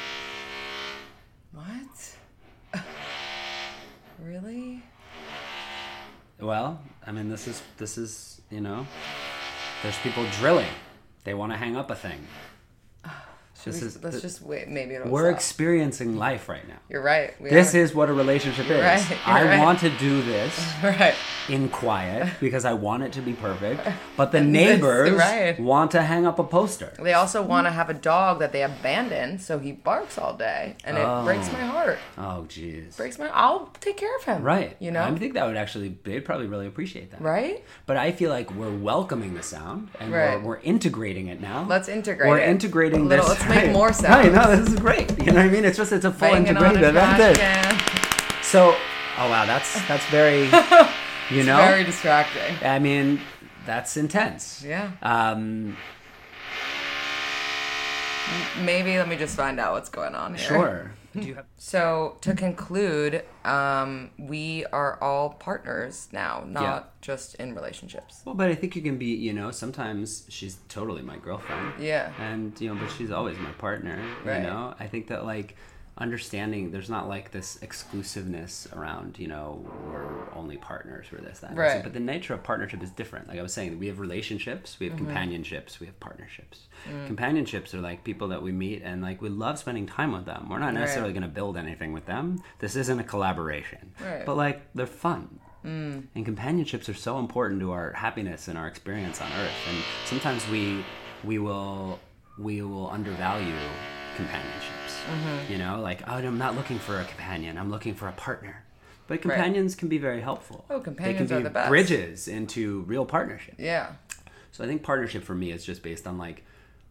D: What? Really?
E: Well, I mean, this is, this is, you know, there's people drilling. They want to hang up a thing. This
D: we,
E: is,
D: let's just wait. Maybe it'll
E: we're
D: stop.
E: experiencing life right now.
D: You're right. We
E: this
D: are.
E: is what a relationship
D: You're
E: is.
D: right. You're
E: I
D: right.
E: want to do this
D: right.
E: in quiet because I want it to be perfect. But the neighbors
D: right.
E: want to hang up a poster.
D: They also want to have a dog that they abandoned, so he barks all day, and it
E: Oh.
D: breaks my heart.
E: Oh, jeez.
D: Breaks my. I'll take care of him.
E: Right.
D: You know.
E: I think that would actually. They'd probably really appreciate that.
D: Right.
E: But I feel like we're welcoming the sound, and
D: right.
E: we're, we're integrating it now.
D: Let's integrate.
E: We're
D: it.
E: integrating
D: a little,
E: this.
D: Let's make
E: right.
D: more sound.
E: Right. No, this is great. You know what I mean? It's just it's a full
D: Banging
E: integrated.
D: on a
E: That's
D: trash
E: it.
D: can.
E: So, oh wow, that's that's very, you
D: it's
E: know,
D: very distracting.
E: I mean, that's intense.
D: Yeah.
E: Um.
D: Maybe let me just find out what's going on here.
E: Sure. Do you have?
D: So to conclude, um, we are all partners now, not
E: Yeah.
D: just in relationships.
E: Well, but I think you can be, you know, sometimes she's totally my girlfriend.
D: Yeah.
E: And, you know, but she's always my partner,
D: Right.
E: you know? I think that, like, understanding there's not, like, this exclusiveness around, you know, we're only partners for this, that. and
D: Right.
E: this. But the nature of partnership is different. Like I was saying, we have relationships, we have
D: Mm-hmm.
E: companionships, we have partnerships.
D: Mm.
E: Companionships are, like, people that we meet and, like, we love spending time with them. We're not necessarily going to build anything with them. This isn't a collaboration.
D: Right.
E: But, like, they're fun. Mm. And companionships are so important to our happiness and our experience on Earth. And sometimes we we will we will undervalue companionships.
D: Mm-hmm.
E: You know, like, oh, I'm not looking for a companion. I'm looking for a partner. But companions can be very helpful.
D: Oh, companions
E: they can
D: are
E: be
D: the best.
E: bridges into real partnership.
D: Yeah.
E: So I think partnership for me is just based on, like,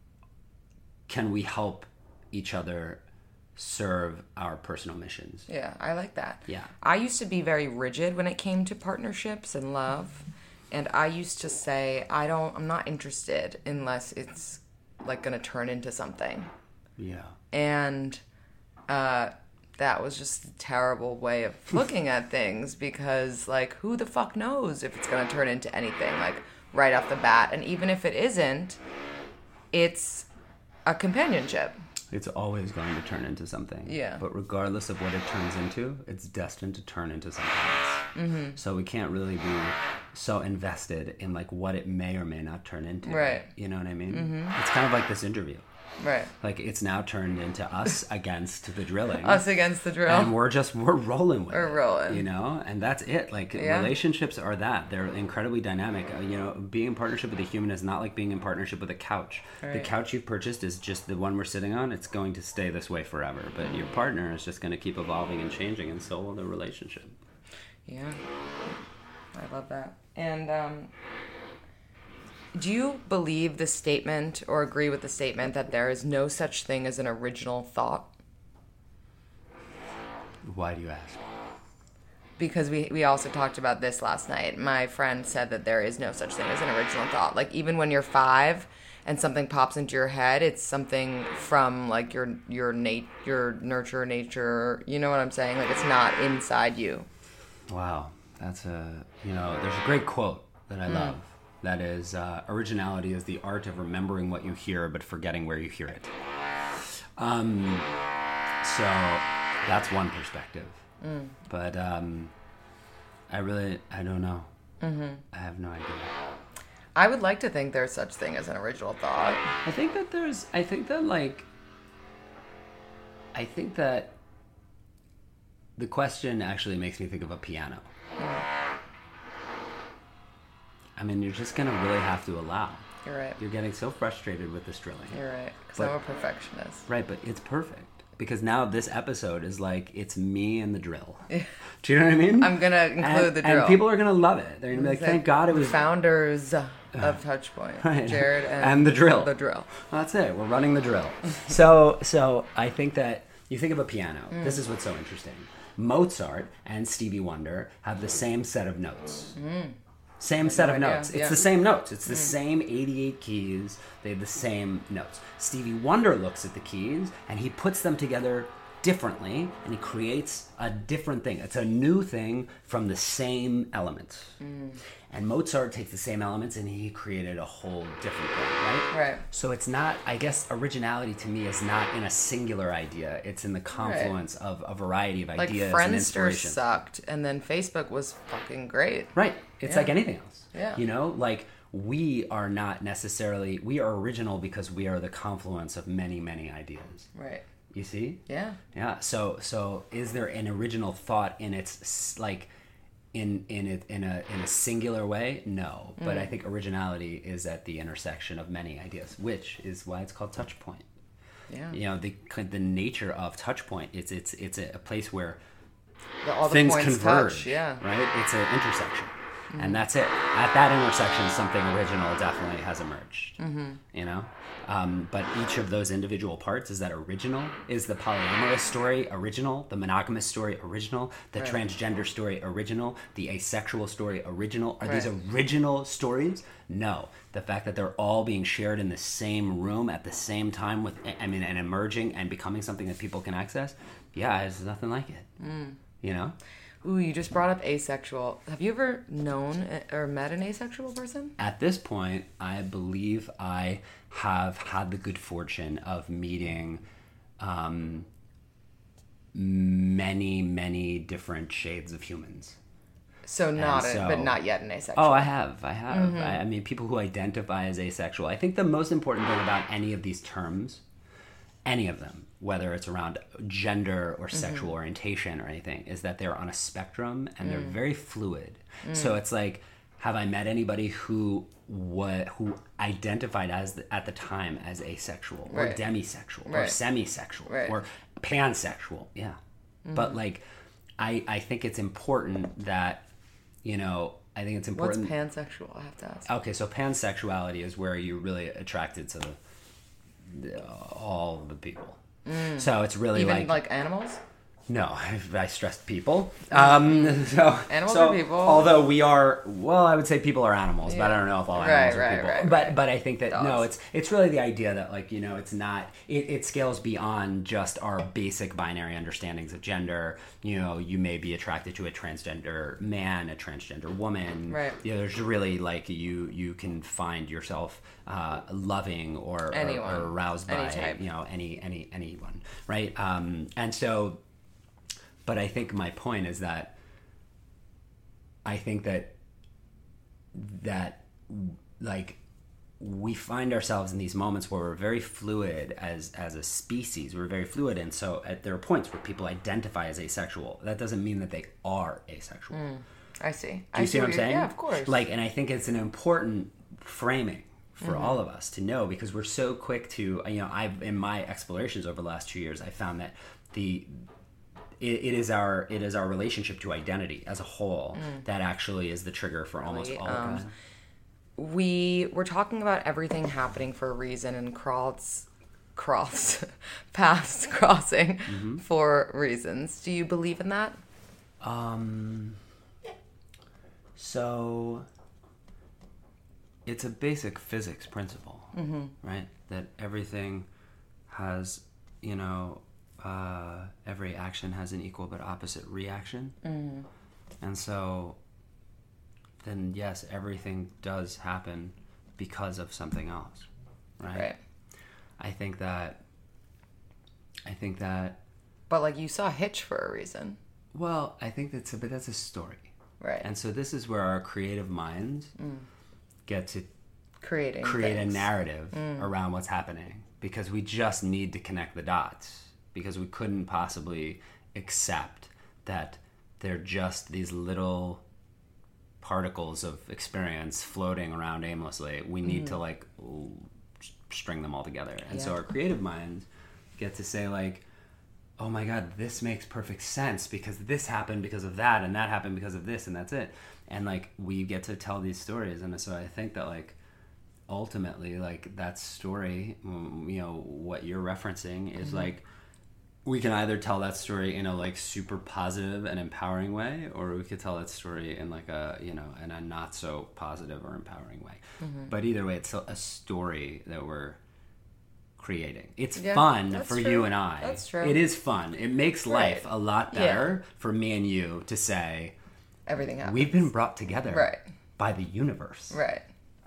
E: can we help each other serve our personal missions?
D: Yeah, I like that.
E: Yeah.
D: I used to be very rigid when it came to partnerships and love. And I used to say, I don't, I'm not interested unless it's like going to turn into something.
E: Yeah.
D: And uh, that was just a terrible way of looking at things because, like, who the fuck knows if it's going to turn into anything, like, right off the bat. And even if it isn't, it's a companionship.
E: It's always going to turn into something.
D: Yeah.
E: But regardless of what it turns into, it's destined to turn into something else. Mm-hmm. So we can't really be so invested in, like, what it may or may not turn into.
D: Right.
E: You know what I mean? Mm-hmm. It's kind of like this interview.
D: Right.
E: Like, it's now turned into us against the drilling.
D: Us against the drill.
E: And we're just, we're rolling with
D: We're
E: it.
D: rolling.
E: You know? And that's it. Like,
D: Yeah.
E: relationships are that. They're incredibly dynamic. Uh, you know, being in partnership with a human is not like being in partnership with a couch.
D: Right.
E: The couch you've purchased is just the one we're sitting on. It's going to stay this way forever. But your partner is just going to keep evolving and changing, and so will the relationship.
D: Yeah. I love that. And um, do you believe the statement or agree with the statement that there is no such thing as an original thought?
E: Why do you ask?
D: Because we, we also talked about this last night. My friend said that there is no such thing as an original thought. Like, even when you're five and something pops into your head, it's something from, like, your your nat- your nurture nature. You know what I'm saying? Like, it's not inside you.
E: Wow. That's a, you know, there's a great quote that I love. That is, uh, originality is the art of remembering what you hear but forgetting where you hear it. Um, so that's one perspective. Mm. But um, I really, I don't know. Mm-hmm. I have no idea.
D: I would like to think there's such thing as an original thought.
E: I think that there's, I think that, like, I think that the question actually makes me think of a piano. I mean, you're just going to really have to allow.
D: You're right.
E: You're getting so frustrated with this drilling.
D: You're right. Because
E: But-
D: I'm a perfectionist.
E: Right, but it's perfect. Because now this episode is like, it's me and the drill. Do you know what I mean?
D: I'm going to include
E: and,
D: the drill.
E: And people are going to love it. They're going to be like, thank God it
D: The
E: was...
D: founders of Touchpoint.
E: Right.
D: Jared and,
E: And the drill.
D: The drill.
E: That's it. We're running the drill. so, so I think that you think of a piano. Mm. This is what's so interesting. Mozart and Stevie Wonder have the same set of notes. Mm. Same set of
D: idea.
E: notes. It's
D: Yeah.
E: the same notes. It's the
D: Mm.
E: same eighty-eight keys. They have the same notes. Stevie Wonder looks at the keys and he puts them together differently and he creates a different thing. It's a new thing from the same elements. Mm. And Mozart takes the same elements and he created a whole different thing, right?
D: Right.
E: So it's not, I guess, originality to me is not in a singular idea. It's in the confluence right. of a variety of
D: like
E: ideas
D: Friendster
E: and inspiration.
D: sucked, and then Facebook was fucking great.
E: Right. It's
D: Yeah.
E: like anything else.
D: Yeah.
E: You know, like we are not necessarily, we are original because we are the confluence of many, many ideas.
D: Right.
E: You see?
D: Yeah.
E: Yeah. So, so is there an original thought in its s- like, in in it in a in a singular way? No. But
D: Mm.
E: I think originality is at the intersection of many ideas, which is why it's called Touchpoint.
D: Yeah.
E: You know, the the nature of Touchpoint is it's it's a place where
D: The, all the
E: things
D: points
E: converge.
D: touch. Yeah.
E: Right. It's an intersection. Mm-hmm. And that's it. At that intersection, something original definitely has emerged. Mm-hmm. You know? Um, but each of those individual parts, is that original? Is the polyamorous story original? The monogamous story original? The right. transgender story original? The asexual story original? Are right. these original stories? No. The fact that they're all being shared in the same room at the same time, with, I mean, and emerging and becoming something that people can access, yeah, there's nothing like it. Mm. You know?
D: Ooh, you just brought up asexual. Have you ever known or met an asexual person?
E: At this point, I believe I have had the good fortune of meeting um, many, many different shades of humans.
D: So not, so, a, but not yet an asexual.
E: Oh, I have, I have. Mm-hmm. I, I mean, people who identify as asexual. I think the most important thing about any of these terms, any of them, whether it's around gender or sexual mm-hmm. orientation or anything, is that they're on a spectrum and mm. they're very fluid. Mm. So it's like, have I met anybody who what who identified as the, at the time as asexual or right. demisexual right. or semisexual right. or pansexual? Yeah, mm. but like, I I think it's important that, you know, I think it's important.
D: What's pansexual? I have to ask.
E: Okay, so pansexuality is where you're really attracted to the, the all the people. Mm. So it's really
D: even
E: like
D: like animals.
E: No, I, I stressed people. Um, so
D: animals
E: so,
D: are people.
E: Although we are, well, I would say people are animals, yeah. but I don't know if all animals
D: right,
E: are
D: right,
E: people.
D: Right,
E: but
D: right.
E: but I think that
D: Dogs.
E: no, it's it's really the idea that, like, you know, it's not it, it scales beyond just our basic binary understandings of gender. You know, you may be attracted to a transgender man, a transgender woman.
D: Right.
E: You know, there's really like you you can find yourself uh, loving or, or, or aroused by
D: any
E: you know any any anyone, right? Um, and so. But I think my point is that I think that that like we find ourselves in these moments where we're very fluid as as a species. We're very fluid, and so at, there are points where people identify as asexual. That doesn't mean that they are asexual.
D: Mm, I see.
E: Do you
D: I
E: see,
D: see
E: what I'm saying?
D: Yeah, of course.
E: Like, and I think it's an important framing for mm-hmm. all of us to know, because we're so quick to, you know, I've in my explorations over the last two years, I found that the It, it is our it is our relationship to identity as a whole mm. that actually is the trigger for almost all um, of that.
D: We were talking about everything happening for a reason, and cross cross paths crossing mm-hmm. for reasons. Do you believe in that?
E: Um. So it's a basic physics principle, mm-hmm. right? That everything has, you know. Uh, every action has an equal but opposite reaction. Mm. And so then yes, everything does happen because of something else, right?
D: Right.
E: I think that I think that
D: But like you saw Hitch for a reason.
E: Well, I think that's a, but that's a story.
D: Right.
E: And so this is where our creative minds mm. get to
D: creating
E: create
D: things.
E: a narrative
D: mm.
E: around what's happening, because we just need to connect the dots. Because we couldn't possibly accept that they're just these little particles of experience floating around aimlessly. We need mm. to like string them all together. And yeah. so our creative minds get to say like, oh my God, this makes perfect sense because this happened because of that, and that happened because of this, and that's it. And like we get to tell these stories. And so I think that like ultimately like that story, you know, what you're referencing is mm-hmm. like, we can either tell that story in a like super positive and empowering way, or we could tell that story in like a, you know, in a not so positive or empowering way. Mm-hmm. But either way, it's a story that we're creating. It's yeah, fun for
D: true.
E: you and I.
D: That's true.
E: It is fun. It makes life
D: right.
E: a lot better yeah. for me and you to say,
D: everything happens.
E: We've been brought together
D: right.
E: by the universe.
D: Right.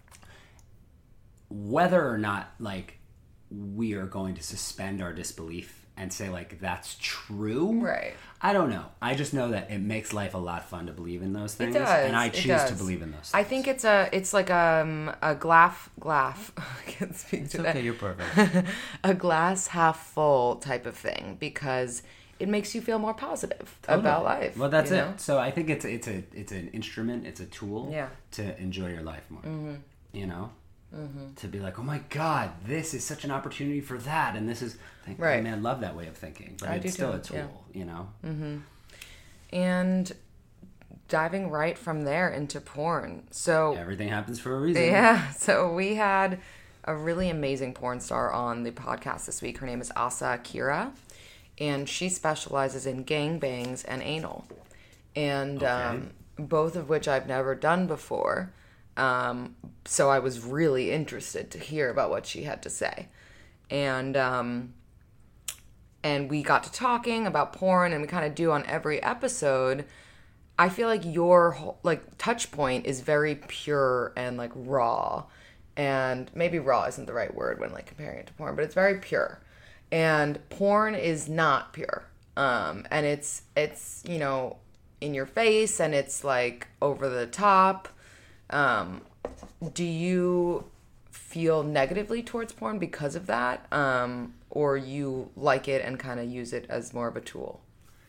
E: Whether or not like we are going to suspend our disbelief and say like that's true,
D: right?
E: I don't know. I just know that it makes life a lot fun to believe in those things,
D: it does.
E: and I
D: it
E: choose
D: does.
E: to believe in those things.
D: I think it's a it's like um a glass glass. I can't speak
E: it's
D: to
E: okay,
D: that.
E: You're perfect.
D: A glass half full type of thing, because it makes you feel more positive
E: totally.
D: about life.
E: Well, that's
D: you
E: it.
D: know?
E: So I think it's it's a it's an instrument, it's a tool
D: yeah.
E: to enjoy your life more.
D: Mm-hmm.
E: You know. Mm-hmm. To be like, oh my God, this is such an opportunity for that, and this is, think,
D: right.
E: I mean, I love that way of thinking, but
D: I
E: it's still
D: too.
E: a tool,
D: yeah.
E: you know.
D: Mm-hmm. And diving right from there into porn. So
E: everything happens for a reason.
D: Yeah. So we had a really amazing porn star on the podcast this week. Her name is Asa Akira, and she specializes in gangbangs and anal, and
E: Okay.
D: um, both of which I've never done before. Um, so I was really interested to hear about what she had to say, and um, and we got to talking about porn, and we kind of do on every episode. I feel like your whole, like touch point is very pure and like raw, and maybe raw isn't the right word when like comparing it to porn, but it's very pure, and porn is not pure, um, and it's it's you know in your face and it's like over the top. Um, do you feel negatively towards porn because of that, um, or you like it and kind of use it as more of a tool?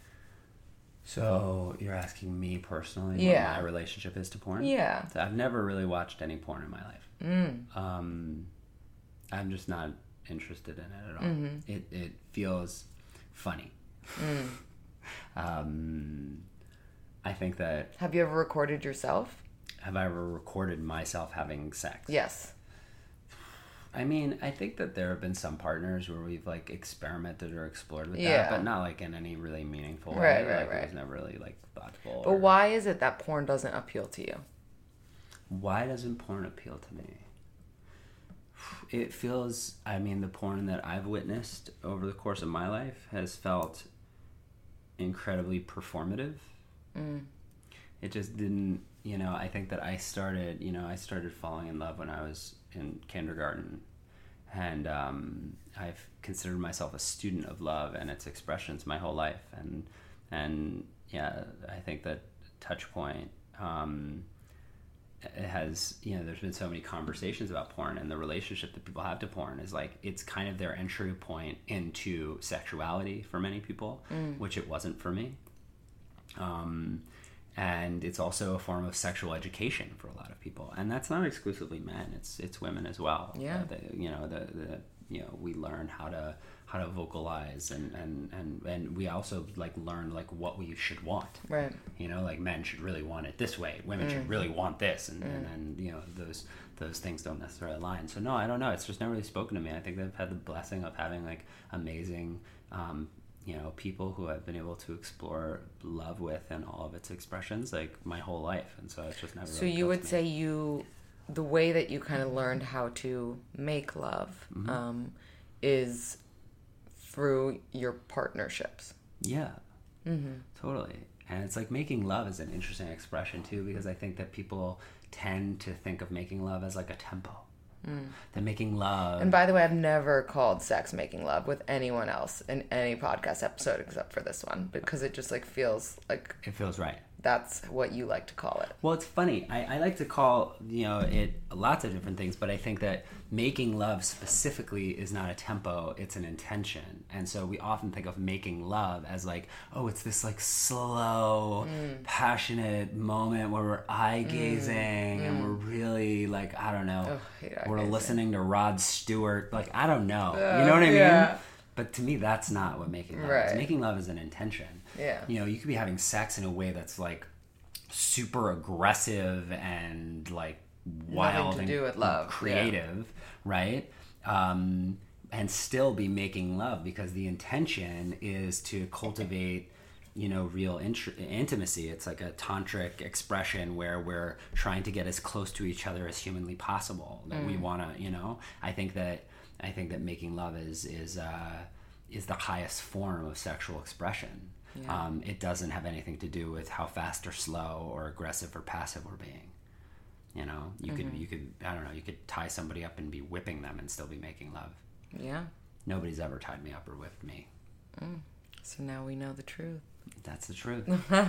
E: So you're asking me personally
D: Yeah.
E: what my relationship is to porn?
D: Yeah.
E: So I've never really watched any porn in my life. Mm. Um, I'm just not interested in it at all. Mm-hmm. It it feels funny. Mm. um, I think that...
D: Have you ever recorded yourself?
E: Have I ever recorded myself having sex?
D: Yes.
E: I mean, I think that there have been some partners where we've like experimented or explored with
D: Yeah.
E: that, but not like in any really meaningful way.
D: Right, right,
E: like,
D: right.
E: It was never really like thoughtful.
D: But
E: or...
D: why is it that porn doesn't appeal to you?
E: Why doesn't porn appeal to me? It feels, I mean, the porn that I've witnessed over the course of my life has felt incredibly performative. Mm. It just didn't, you know, I think that I started, you know, I started falling in love when I was in kindergarten. And um, I've considered myself a student of love and its expressions my whole life. And, and yeah, I think that Touchpoint, um, it has, you know, there's been so many conversations about porn, and the relationship that people have to porn is like, it's kind of their entry point into sexuality for many people, mm. which it wasn't for me. Um, and it's also a form of sexual education for a lot of people, and that's not exclusively men, it's it's women as well.
D: Yeah.
E: Uh, the, you know, the, the you know, we learn how to how to vocalize, and, and, and, and we also like learn like what we should want.
D: Right.
E: You know, like men should really want it this way, women mm. should really want this, and, mm. and, and you know, those those things don't necessarily align. So no, I don't know. It's just never really spoken to me. I think I've had the blessing of having like amazing um, you know, people who I've been able to explore love with and all of its expressions like my whole life, and so it's just never.
D: So
E: really
D: you would
E: me.
D: say you, the way that you kind of learned how to make love, mm-hmm. um, is through your partnerships.
E: Yeah,
D: mm-hmm.
E: totally. And it's like making love is an interesting expression too, because I think that people tend to think of making love as like a tempo. Mm. That making love.
D: And by the way, I've never called sex making love with anyone else in any podcast episode except for this one, because it just like feels like
E: it feels right.
D: That's what you like to call it.
E: Well, it's funny. I, I like to call, you know, it lots of different things, but I think that making love specifically is not a tempo, it's an intention. And so we often think of making love as like, oh, it's this like slow, mm. passionate moment where we're eye gazing mm. and mm. we're really like, I don't know, oh, we're eye-gazing. listening to Rod Stewart. Like, I don't know. Uh, you know what I
D: yeah.
E: mean? But to me, that's not what making love
D: right.
E: is. Making love is an intention.
D: Yeah.
E: You know, you could be having sex in a way that's like super aggressive and like wild
D: to
E: and
D: do with love.
E: creative, yeah. right? Um, and still be making love, because the intention is to cultivate, you know, real int- intimacy. It's like a tantric expression where we're trying to get as close to each other as humanly possible. That mm. we want to, you know, I think that I think that making love is is uh, is the highest form of sexual expression. Yeah. Um, it doesn't have anything to do with how fast or slow or aggressive or passive we're being. You know, you mm-hmm. could you could I don't know, you could tie somebody up and be whipping them and still be making love.
D: Yeah.
E: Nobody's ever tied me up or whipped me.
D: Mm. So now we know the truth.
E: That's the truth.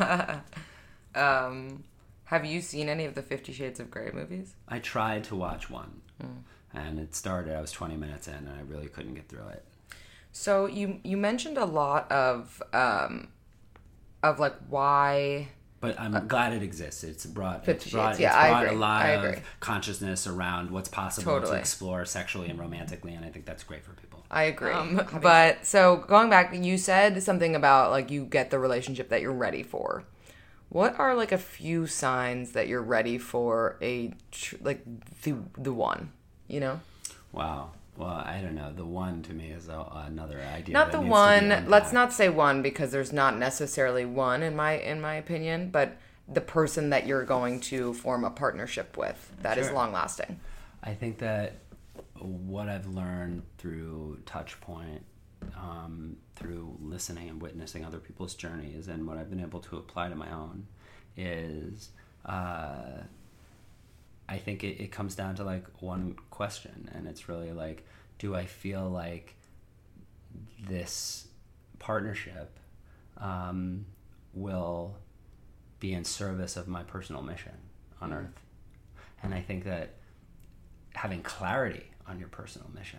D: um, have you seen any of the Fifty Shades of Grey movies?
E: I tried to watch one.
D: Mm.
E: And it started, I was twenty minutes in, and I really couldn't get through it.
D: So you you mentioned a lot of um, of like why.
E: But I'm uh, glad it exists. It's brought,
D: Fifty
E: it's brought,
D: Shades. Yeah,
E: it's
D: I
E: brought
D: agree.
E: a lot
D: I
E: of
D: agree.
E: consciousness around what's possible
D: Totally.
E: to explore sexually and romantically, and I think that's great for people.
D: I agree. Um, but so going back, you said something about like you get the relationship that you're ready for. What are like a few signs that you're ready for a tr- like the the one, you know?
E: Wow. Well, I don't know. The one to me is a, another idea.
D: Not
E: that
D: the
E: needs to be
D: one. Let's
E: unpacked.
D: not say one because there's not necessarily one in my in my opinion, but the person that you're going to form a partnership with that is
E: Sure.
D: long lasting.
E: I think that what I've learned through Touchpoint, um, through listening and witnessing other people's journeys, and what I've been able to apply to my own, is uh, I think it, it comes down to like one question, and it's really like, do I feel like this partnership um, will be in service of my personal mission on mm-hmm. Earth? And I think that having clarity on your personal mission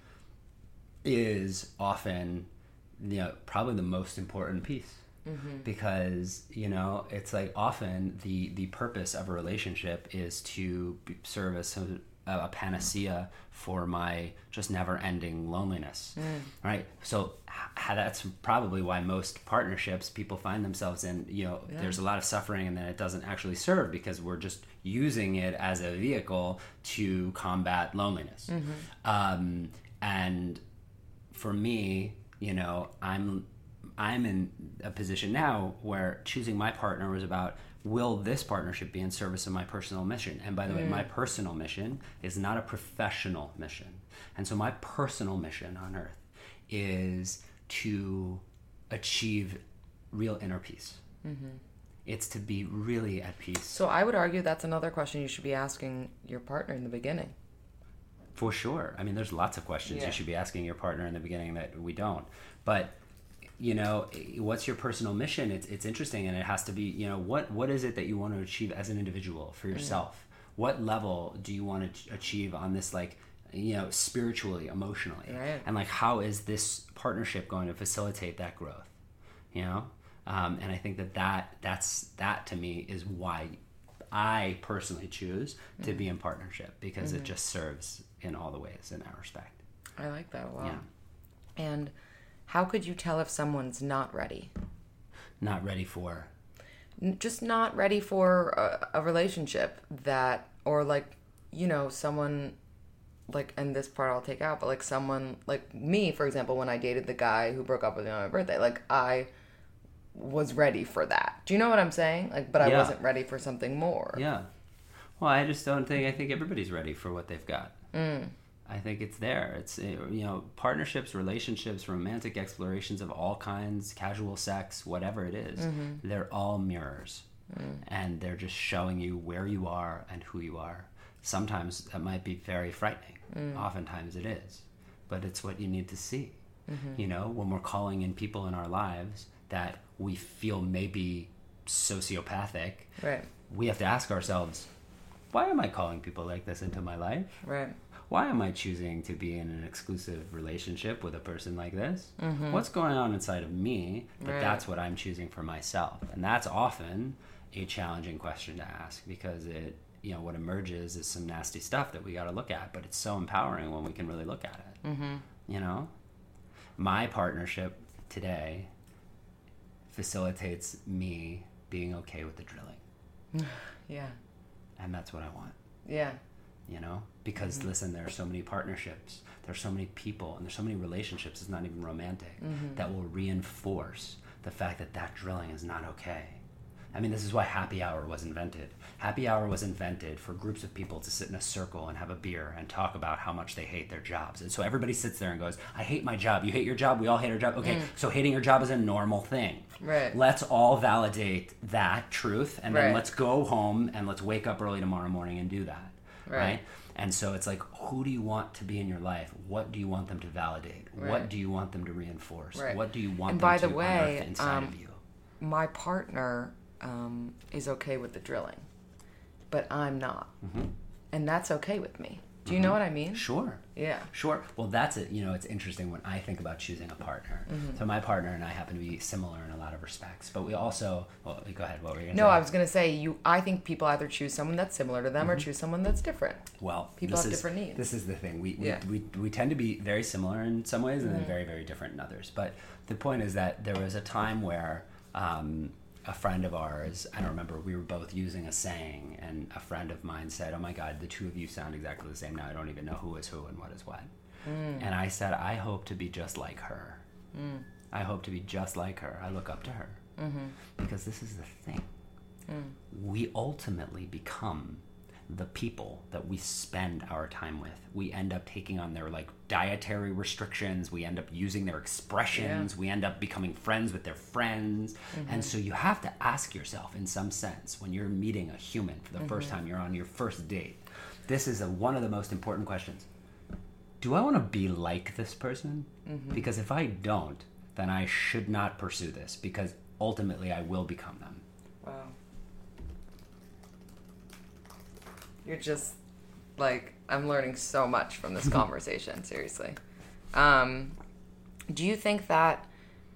E: is often, you know, probably the most important piece. Mm-hmm. Because, you know, it's like often the, the purpose of a relationship is to be, serve as a, a panacea for my just never-ending loneliness, mm. right? So h- that's probably why most partnerships people find themselves in, you know, yeah. there's a lot of suffering and then it doesn't actually serve because we're just using it as a vehicle to combat loneliness. Mm-hmm. Um, and for me, you know, I'm I'm in a position now where choosing my partner was about, will this partnership be in service of my personal mission? And by the mm. way, my personal mission is not a professional mission. And so my personal mission on Earth is to achieve real inner peace. Mm-hmm. It's to be really at peace.
D: So I would argue that's another question you should be asking your partner in the beginning.
E: For sure. I mean, there's lots of questions yeah. you should be asking your partner in the beginning that we don't. But you know, what's your personal mission? It's it's interesting, and it has to be, you know, what what is it that you want to achieve as an individual for yourself? Mm. What level do you want to achieve on this, like, you know, spiritually, emotionally?
D: Right.
E: And like, how is this partnership going to facilitate that growth? You know, um, and I think that, that that's that to me is why I personally choose to mm. be in partnership, because mm-hmm. it just serves in all the ways in that respect.
D: I like that. Wow.
E: Yeah.
D: And how could you tell if someone's not ready?
E: Not ready for?
D: Just not ready for a, a relationship that, or like, you know, someone, like, and this part I'll take out, but like someone, like me, for example, when I dated the guy who broke up with me on my birthday, like I was ready for that. Do you know what I'm saying? Like, but I
E: yeah.
D: wasn't ready for something more.
E: Yeah. Well, I just don't think, I think everybody's ready for what they've got. Mm. I think it's there. It's, you know, partnerships, relationships, romantic explorations of all kinds, casual sex, whatever it is, mm-hmm. they're all mirrors. Mm. And they're just showing you where you are and who you are. Sometimes that might be very frightening. Mm. Oftentimes it is. But it's what you need to see. Mm-hmm. You know, when we're calling in people in our lives that we feel maybe sociopathic,
D: right.
E: we have to ask ourselves, why am I calling people like this into my life?
D: Right.
E: Why am I choosing to be in an exclusive relationship with a person like this?
D: Mm-hmm.
E: What's going on inside of me that
D: right.
E: that's what I'm choosing for myself? And that's often a challenging question to ask, because it, you know, what emerges is some nasty stuff that we got to look at, but it's so empowering when we can really look at it. Mm-hmm. You know, my partnership today facilitates me being okay with the drilling.
D: Yeah.
E: And that's what I want.
D: Yeah.
E: You know, because mm-hmm. listen, there are so many partnerships, there's so many people, and there's so many relationships, it's not even romantic, mm-hmm. that will reinforce the fact that that drilling is not okay. I mean, this is why happy hour was invented. Happy hour was invented for groups of people to sit in a circle and have a beer and talk about how much they hate their jobs. And so everybody sits there and goes, I hate my job. You hate your job? We all hate our job. Okay, mm. so hating your job is a normal thing.
D: Right.
E: Let's all validate that truth, and then
D: right.
E: let's go home and let's wake up early tomorrow morning and do that. Right. right? And so it's like, who do you want to be in your life? What do you want them to validate?
D: Right.
E: What do you want them to reinforce?
D: Right.
E: What do you want
D: and
E: them
D: by
E: to
D: the way,
E: unearth inside
D: um,
E: of you?
D: My partner um, is okay with the drilling, but I'm not. Mm-hmm. And that's okay with me. Do you mm-hmm. know what I mean?
E: Sure.
D: Yeah.
E: Sure. Well, that's it. You know, it's interesting when I think about choosing a partner. Mm-hmm. So my partner and I happen to be similar in a lot of respects, but we also, well, go ahead. What were you going to
D: no,
E: say?
D: No, I was going to say, you. I think people either choose someone that's similar to them mm-hmm. or choose someone that's different.
E: Well,
D: people have
E: is,
D: different needs.
E: This is the thing. We,
D: yeah.
E: we, we, we tend to be very similar in some ways and mm-hmm. then very, very different in others. But the point is that there was a time where um, a friend of ours, I don't remember, we were both using a saying, and a friend of mine said, oh my God, the two of you sound exactly the same now. I don't even know who is who and what is what. Mm. And I said, I hope to be just like her. Mm. I hope to be just like her. I look up to her. Mm-hmm. Because this is the thing. Mm. We ultimately become the people that we spend our time with. We end up taking on their like dietary restrictions. We end up using their expressions. Yeah. We end up becoming friends with their friends. Mm-hmm. And so you have to ask yourself, in some sense, when you're meeting a human for the mm-hmm. first time, you're on your first date. This is a, one of the most important questions. Do I want to be like this person? Mm-hmm. Because if I don't, then I should not pursue this, because ultimately I will become them.
D: Wow. You're just, like, I'm learning so much from this conversation, seriously. Um, do you think that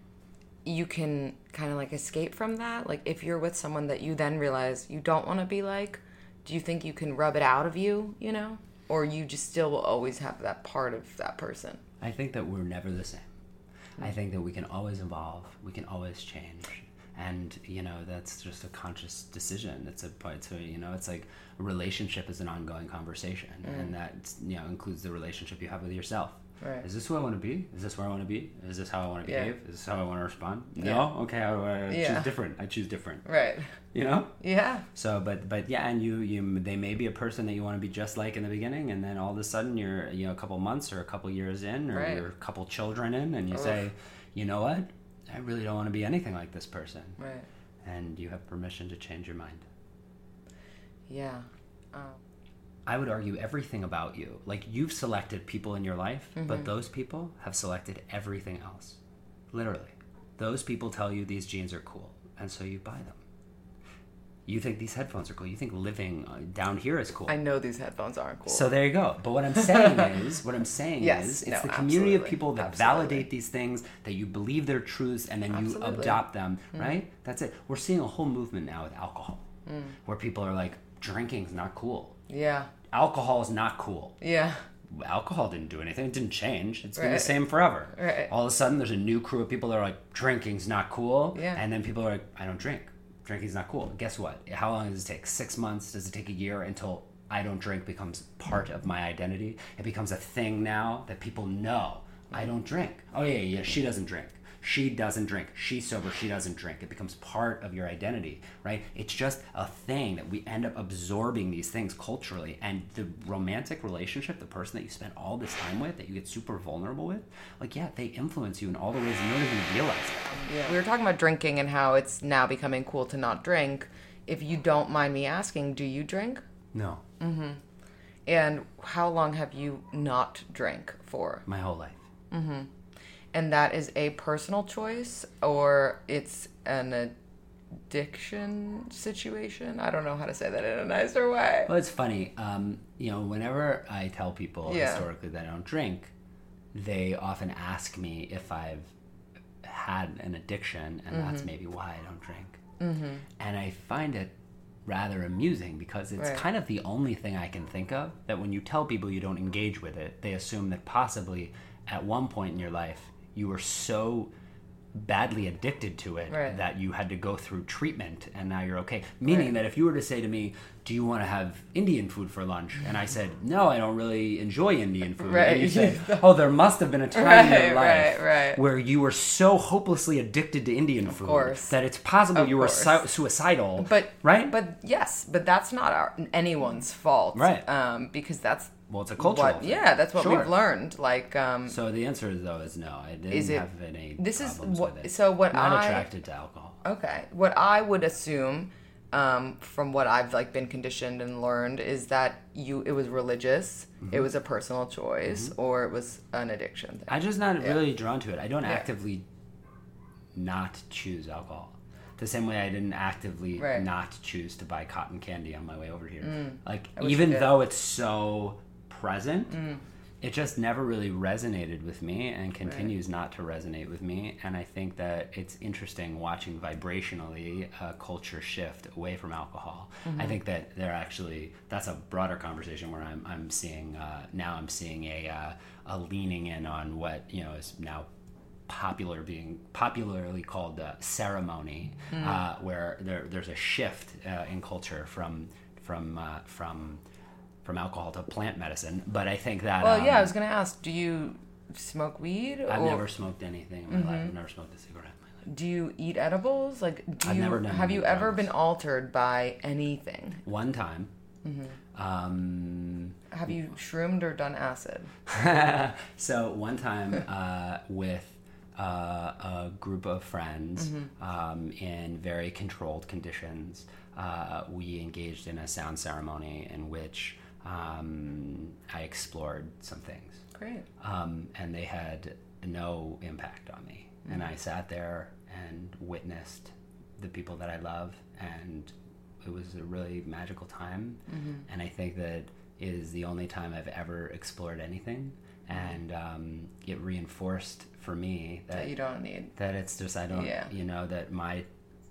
D: you can kind of, like, escape from that? Like, if you're with someone that you then realize you don't want to be like, do you think you can rub it out of you, you know? Or you just still will always have that part of that person?
E: I think that we're never the same. Mm-hmm. I think that we can always evolve. We can always change. And, you know, that's just a conscious decision. It's a, it's a, you know, it's like a relationship is an ongoing conversation. Mm. And that, you know, includes the relationship you have with yourself. Right. Is this who I want to be? Is this where I want to be? Is this how I want to behave? Yeah. Is this how I want to respond? Yeah. No? Okay, I, I yeah. choose different. I choose different.
D: Right.
E: You know?
D: Yeah.
E: So, but, but yeah, and you, you, they may be a person that you want to be just like in the beginning, and then all of a sudden you're, you know, a couple months or a couple years in, or right. you're a couple children in, and you Oof. say, you know what? I really don't want to be anything like this person.
D: Right.
E: And you have permission to change your mind.
D: Yeah. Um.
E: I would argue everything about you. Like, you've selected people in your life, mm-hmm. but those people have selected everything else. Literally. Those people tell you these jeans are cool, and so you buy them. You think these headphones are cool. You think living down here is cool.
D: I know these headphones aren't cool.
E: So there you go. But what I'm saying is, what I'm saying yes, is, it's no, the community absolutely. of people that absolutely. validate these things, that you believe they're truths, and then absolutely. you adopt them, mm. right? That's it. We're seeing a whole movement now with alcohol, mm. where people are like, drinking's not cool.
D: Yeah.
E: Alcohol is not cool.
D: Yeah.
E: Alcohol didn't do anything. It didn't change. It's
D: right.
E: been the same forever.
D: Right.
E: All of a sudden, there's a new crew of people that are like, drinking's not cool.
D: Yeah.
E: And then people are like, I don't drink. Drinking's not cool. Guess what? How long does it take? Six months? Does it take a year until I don't drink becomes part of my identity? It becomes a thing now that people know. I don't drink. Oh, yeah, yeah, she doesn't drink. She doesn't drink. She's sober. She doesn't drink. It becomes part of your identity, right? It's just a thing that we end up absorbing these things culturally. And the romantic relationship, the person that you spend all this time with, that you get super vulnerable with, like, yeah, they influence you in all the ways you don't even realize it.
D: Yeah. We were talking about drinking and how it's now becoming cool to not drink. If you don't mind me asking, do you drink?
E: No.
D: Mm-hmm. And how long have you not drank for?
E: My whole life.
D: Mm-hmm. And that is a personal choice, or it's an addiction situation? I don't know how to say that in a nicer way.
E: Well, it's funny. Um, you know, whenever I tell people yeah. historically that I don't drink, they often ask me if I've had an addiction, and mm-hmm. that's maybe why I don't drink. Mm-hmm. And I find it rather amusing, because it's right. kind of the only thing I can think of that when you tell people you don't engage with it, they assume that possibly at one point in your life you were so badly addicted to it right. that you had to go through treatment and now you're okay. Meaning right. that if you were to say to me, do you want to have Indian food for lunch? And I said, no, I don't really enjoy Indian food.
D: Right.
E: And you said, oh, there must have been a time right, in your life
D: right, right.
E: where you were so hopelessly addicted to Indian
D: of
E: food
D: course.
E: that it's possible
D: of
E: you were
D: su-
E: suicidal.
D: But
E: right?
D: But yes, but that's not our, anyone's fault.
E: Right.
D: Um, because that's
E: Well, it's a cultural
D: what,
E: thing.
D: Yeah, that's what
E: sure.
D: we've learned. Like, um,
E: so the answer is though is no. I didn't
D: is it,
E: have any
D: this
E: problems
D: is what,
E: with it.
D: So what
E: Not
D: I
E: attracted to alcohol.
D: Okay, what I would assume, um, from what I've like been conditioned and learned, is that you it was religious, mm-hmm. it was a personal choice, mm-hmm. or it was an addiction thing.
E: I'm just not
D: yeah.
E: really drawn to it. I don't
D: yeah.
E: actively not choose alcohol. The same way I didn't actively
D: right.
E: not choose to buy cotton candy on my way over here.
D: Mm.
E: Like,
D: I wish
E: even
D: you did.
E: though it's so present,
D: mm.
E: it just never really resonated with me and continues right. not to resonate with me. And I think that it's interesting watching vibrationally a culture shift away from alcohol. Mm-hmm. I think that they're actually, that's a broader conversation where I'm I'm seeing, uh, now I'm seeing a uh, a leaning in on what, you know, is now popular being popularly called uh, ceremony,
D: Mm.
E: uh, where there there's a shift uh, in culture from from uh, from from alcohol to plant medicine. But I think that
D: Well,
E: um,
D: yeah, I was gonna ask, do you smoke weed?
E: I've
D: or
E: never smoked anything in my
D: Mm-hmm.
E: life. I've never smoked a cigarette in my life.
D: do you eat edibles? Like, do
E: I've
D: you
E: never done
D: have
E: any
D: you ever
E: drugs.
D: been altered by anything?
E: One time.
D: Mm-hmm.
E: Um,
D: Have you shroomed or done acid?
E: so one time uh, with uh, a group of friends um, in very controlled conditions, uh, we engaged in a sound ceremony in which um, I explored some things.
D: Great.
E: Um, and they had no impact on me. And I sat there and witnessed the people that I love, and it was a really magical time. And I think that it is the only time I've ever explored anything, and um, it reinforced for me that,
D: That you don't need.
E: that it's just I don't
D: Yeah.
E: you know that my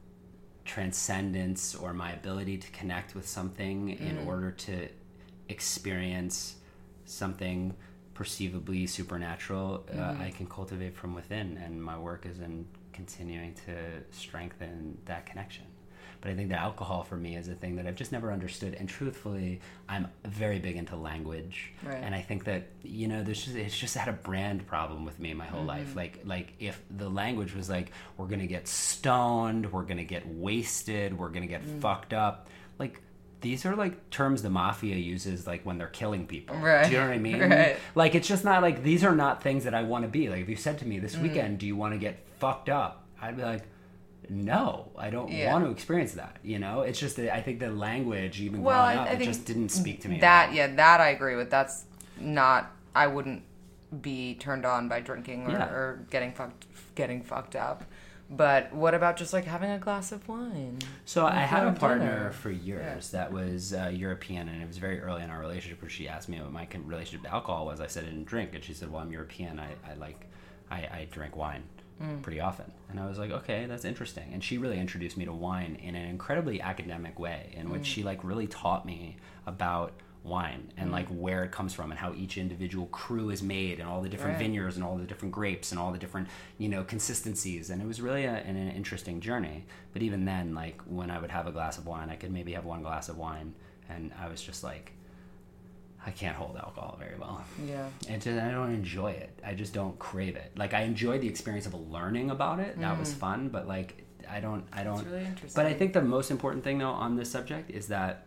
E: transcendence or my ability to connect with something in order to experience something perceivably supernatural, uh, I can cultivate from within, and my work is in continuing to strengthen that connection. But I think that alcohol for me is a thing that I've just never understood, and truthfully, I'm very big into language,
D: Right.
E: and I think that, you know, there's just it's just had a brand problem with me my whole life. Like like if the language was like, we're gonna get stoned, we're gonna get wasted, we're gonna get fucked up, like. These are like terms the mafia uses like when they're killing people.
D: Right.
E: Do you know what I mean?
D: Right.
E: Like it's just not like these are not things that I want to be. Like if you said to me this weekend, do you want to get fucked up? I'd be like, no, I don't
D: Yeah.
E: want to experience that. You know, it's just that I think the language, even
D: Well,
E: growing
D: I-
E: up,
D: I
E: it
D: think
E: just didn't speak to me. at
D: That
E: all.
D: yeah, that I agree with. That's not. I wouldn't be turned on by drinking or,
E: Yeah.
D: or getting fucked getting fucked up. But what about just like having a glass of wine?
E: So I had a
D: Before
E: partner
D: dinner.
E: for years that was uh, European, and it was very early in our relationship where she asked me what my con- relationship to alcohol was. I said I didn't drink, and she said, "Well, I'm European. I, I like, I, I drink wine pretty often." And I was like, "Okay, that's interesting." And she really introduced me to wine in an incredibly academic way, in which she like really taught me about wine and like where it comes from and how each individual crew is made and all the different
D: Right.
E: vineyards and all the different grapes and all the different, you know, consistencies. And it was really a, an, an interesting journey. But even then, like when I would have a glass of wine, I could maybe have one glass of wine, and I was just like, I can't hold alcohol very well.
D: Yeah.
E: It just, I don't enjoy it. I just don't crave it. Like I enjoyed the experience of learning about it. That was fun. But like I don't, I don't.
D: really interesting.
E: But I think the most important thing though on this subject is that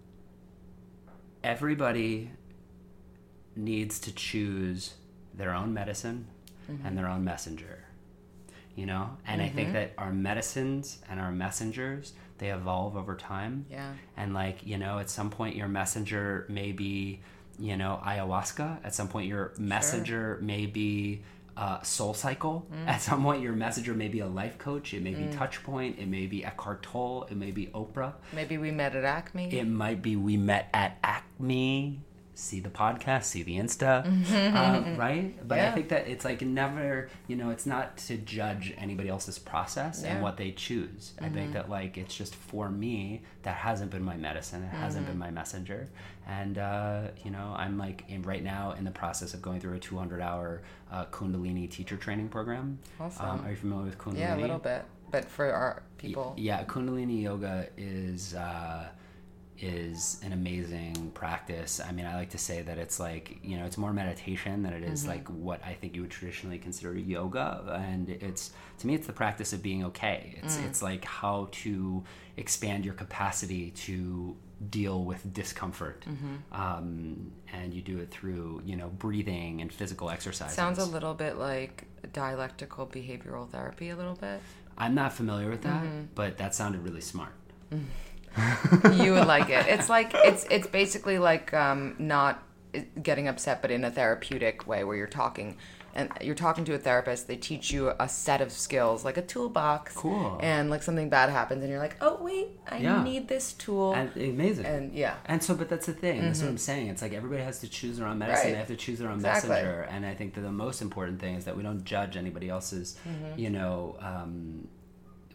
E: everybody needs to choose their own medicine and their own messenger, you know. And I think that our medicines and our messengers, they evolve over time.
D: Yeah.
E: And like, you know, at some point your messenger may be, you know, ayahuasca. At some point your messenger may be uh, Soul Cycle. At some point your messenger may be a life coach. It may be Touch Point. It may be Eckhart Tolle. It may be Oprah.
D: Maybe we met at Acme.
E: It might be we met at Acme. See the podcast, see the Insta, uh, right? But I
D: Yeah.
E: think that it's like never, you know, it's not to judge anybody else's process
D: Yeah.
E: and what they choose. I think that like it's just for me, that hasn't been my medicine. It hasn't been my messenger. And, uh, you know, I'm like in, right now in the process of going through a two hundred hour uh, Kundalini teacher training program.
D: Awesome.
E: Um, are you familiar with Kundalini?
D: Yeah, a little bit. But for our people.
E: Yeah, Kundalini yoga is uh, is an amazing practice. I mean, I like to say that it's like, you know, it's more meditation than it is
D: Mm-hmm.
E: like what I think you would traditionally consider yoga. And it's, to me, it's the practice of being okay. It's
D: Mm.
E: it's like how to expand your capacity to deal with discomfort.
D: Mm-hmm.
E: Um, and you do it through, you know, breathing and physical exercises.
D: Sounds a little bit like dialectical behavioral therapy, a little bit.
E: I'm not familiar with that,
D: Mm-hmm.
E: but that sounded really smart.
D: You would like it. It's like it's it's basically like um, not getting upset, but in a therapeutic way, where you're talking and you're talking to a therapist. They teach you a set of skills, like a toolbox.
E: Cool.
D: And like something bad happens, and you're like, oh wait, I
E: Yeah.
D: need this tool.
E: And, amazing.
D: And, yeah.
E: And so, but that's the thing. That's what I'm saying. It's like everybody has to choose their own medicine.
D: Right.
E: They have to choose their own
D: Exactly.
E: messenger. And I think that the most important thing is that we don't judge anybody else's,
D: Mm-hmm.
E: you know, um,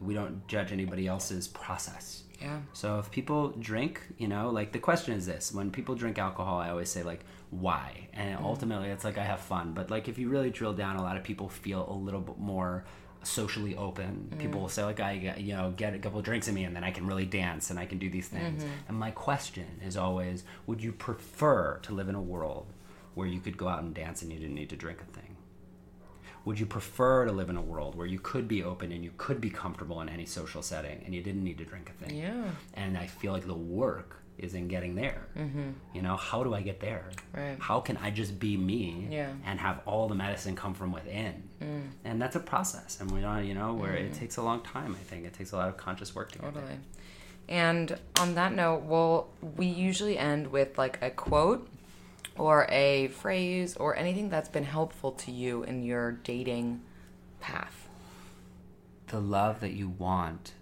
E: we don't judge anybody else's process.
D: Yeah.
E: So if people drink, you know, like the question is this: when people drink alcohol, I always say like, why? And mm. ultimately, it's like I have fun. But like if you really drill down, a lot of people feel a little bit more socially open. Mm. People will say like, I get, you know, get a couple of drinks in me, and then I can really dance and I can do these things. Mm-hmm. And my question is always, would you prefer to live in a world where you could go out and dance and you didn't need to drink a thing? Would you prefer to live in a world where you could be open and you could be comfortable in any social setting and you didn't need to drink a thing?
D: Yeah.
E: And I feel like the work is in getting there.
D: Mm-hmm.
E: You know, how do I get there?
D: Right.
E: How can I just be me
D: yeah.
E: and have all the medicine come from within? Mm. And that's a process. And we're not, you know, where mm. it takes a long time, I think. It takes a lot of conscious work to get
D: totally.
E: there.
D: And on that note, well, we usually end with like a quote or a phrase or anything that's been helpful to you in your dating path.
E: The love that you want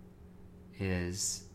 E: is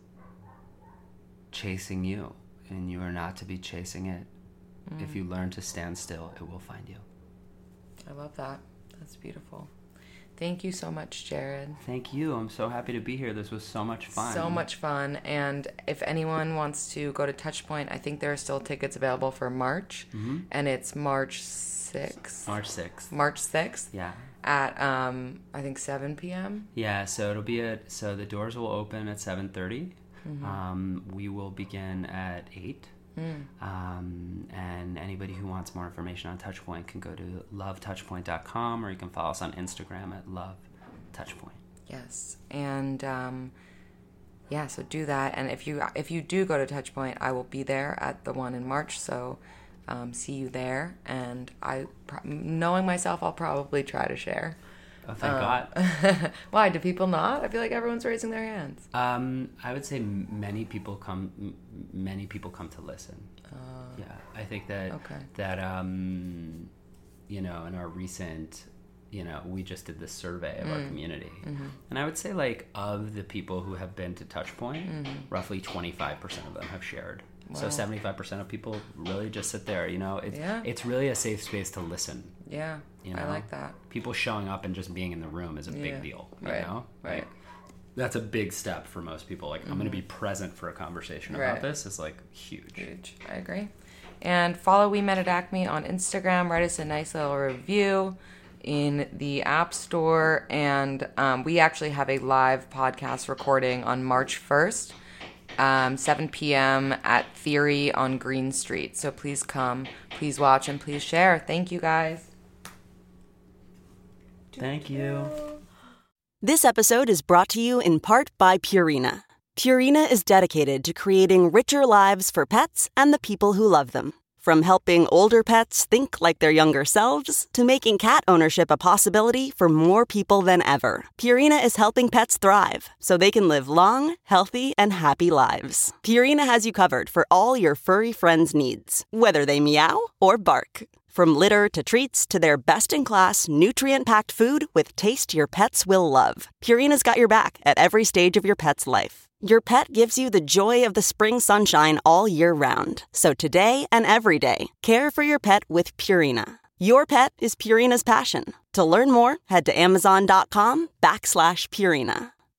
E: chasing you, and you are not to be chasing it. Mm. If you learn to stand still, it will find you.
D: I love that. That's beautiful. Thank you so much, Jared.
E: Thank you. I'm so happy to be here. This was so much fun.
D: So much fun. And if anyone wants to go to Touchpoint, I think there are still tickets available for March. Mm-hmm. And it's March sixth.
E: March sixth.
D: March sixth.
E: Yeah.
D: At, um, I think, seven p.m.
E: Yeah, so it'll be at, so the doors will open at seven thirty. Mm-hmm. Um, we will begin at eight. Mm. Um, and anybody who wants more information on Touchpoint can go to love touchpoint dot com, or you can follow us on Instagram at love touchpoint.
D: Yes. And um, yeah, so do that. And if you if you do go to Touchpoint, I will be there at the one in March. So um, see you there. And I, knowing myself, I'll probably try to share.
E: Oh, thank um,
D: God. Why? Do people not? I feel like everyone's raising their hands.
E: Um, I would say many people come. Many people come to listen. Uh, yeah, I think that
D: okay.
E: that um, you know, in our recent, you know, we just did this survey of mm. our community, mm-hmm. and I would say like of the people who have been to Touchpoint, mm-hmm. roughly twenty-five percent of them have shared. Wow. So seventy-five percent of people really just sit there. You know, it's
D: yeah.
E: it's really a safe space to listen.
D: Yeah,
E: you know?
D: I like that.
E: People showing up and just being in the room is a
D: yeah.
E: big deal. You
D: right.
E: know,
D: right.
E: Like, that's a big step for most people. Like, mm-hmm. I'm going to be present for a conversation about
D: right.
E: this is like huge.
D: Huge. I agree. And follow We Met at Acme on Instagram. Write us a nice little review in the App Store. And um, we actually have a live podcast recording on March first, um, seven p.m. at Theory on Green Street. So please come, please watch, and please share. Thank you, guys.
E: Thank you.
F: This episode is brought to you in part by Purina. Purina is dedicated to creating richer lives for pets and the people who love them. From helping older pets think like their younger selves to making cat ownership a possibility for more people than ever, Purina is helping pets thrive so they can live long, healthy, and happy lives. Purina has you covered for all your furry friends' needs, whether they meow or bark. From litter to treats to their best-in-class, nutrient-packed food with taste your pets will love, Purina's got your back at every stage of your pet's life. Your pet gives you the joy of the spring sunshine all year round. So today and every day, care for your pet with Purina. Your pet is Purina's passion. To learn more, head to amazon.com backslash Purina.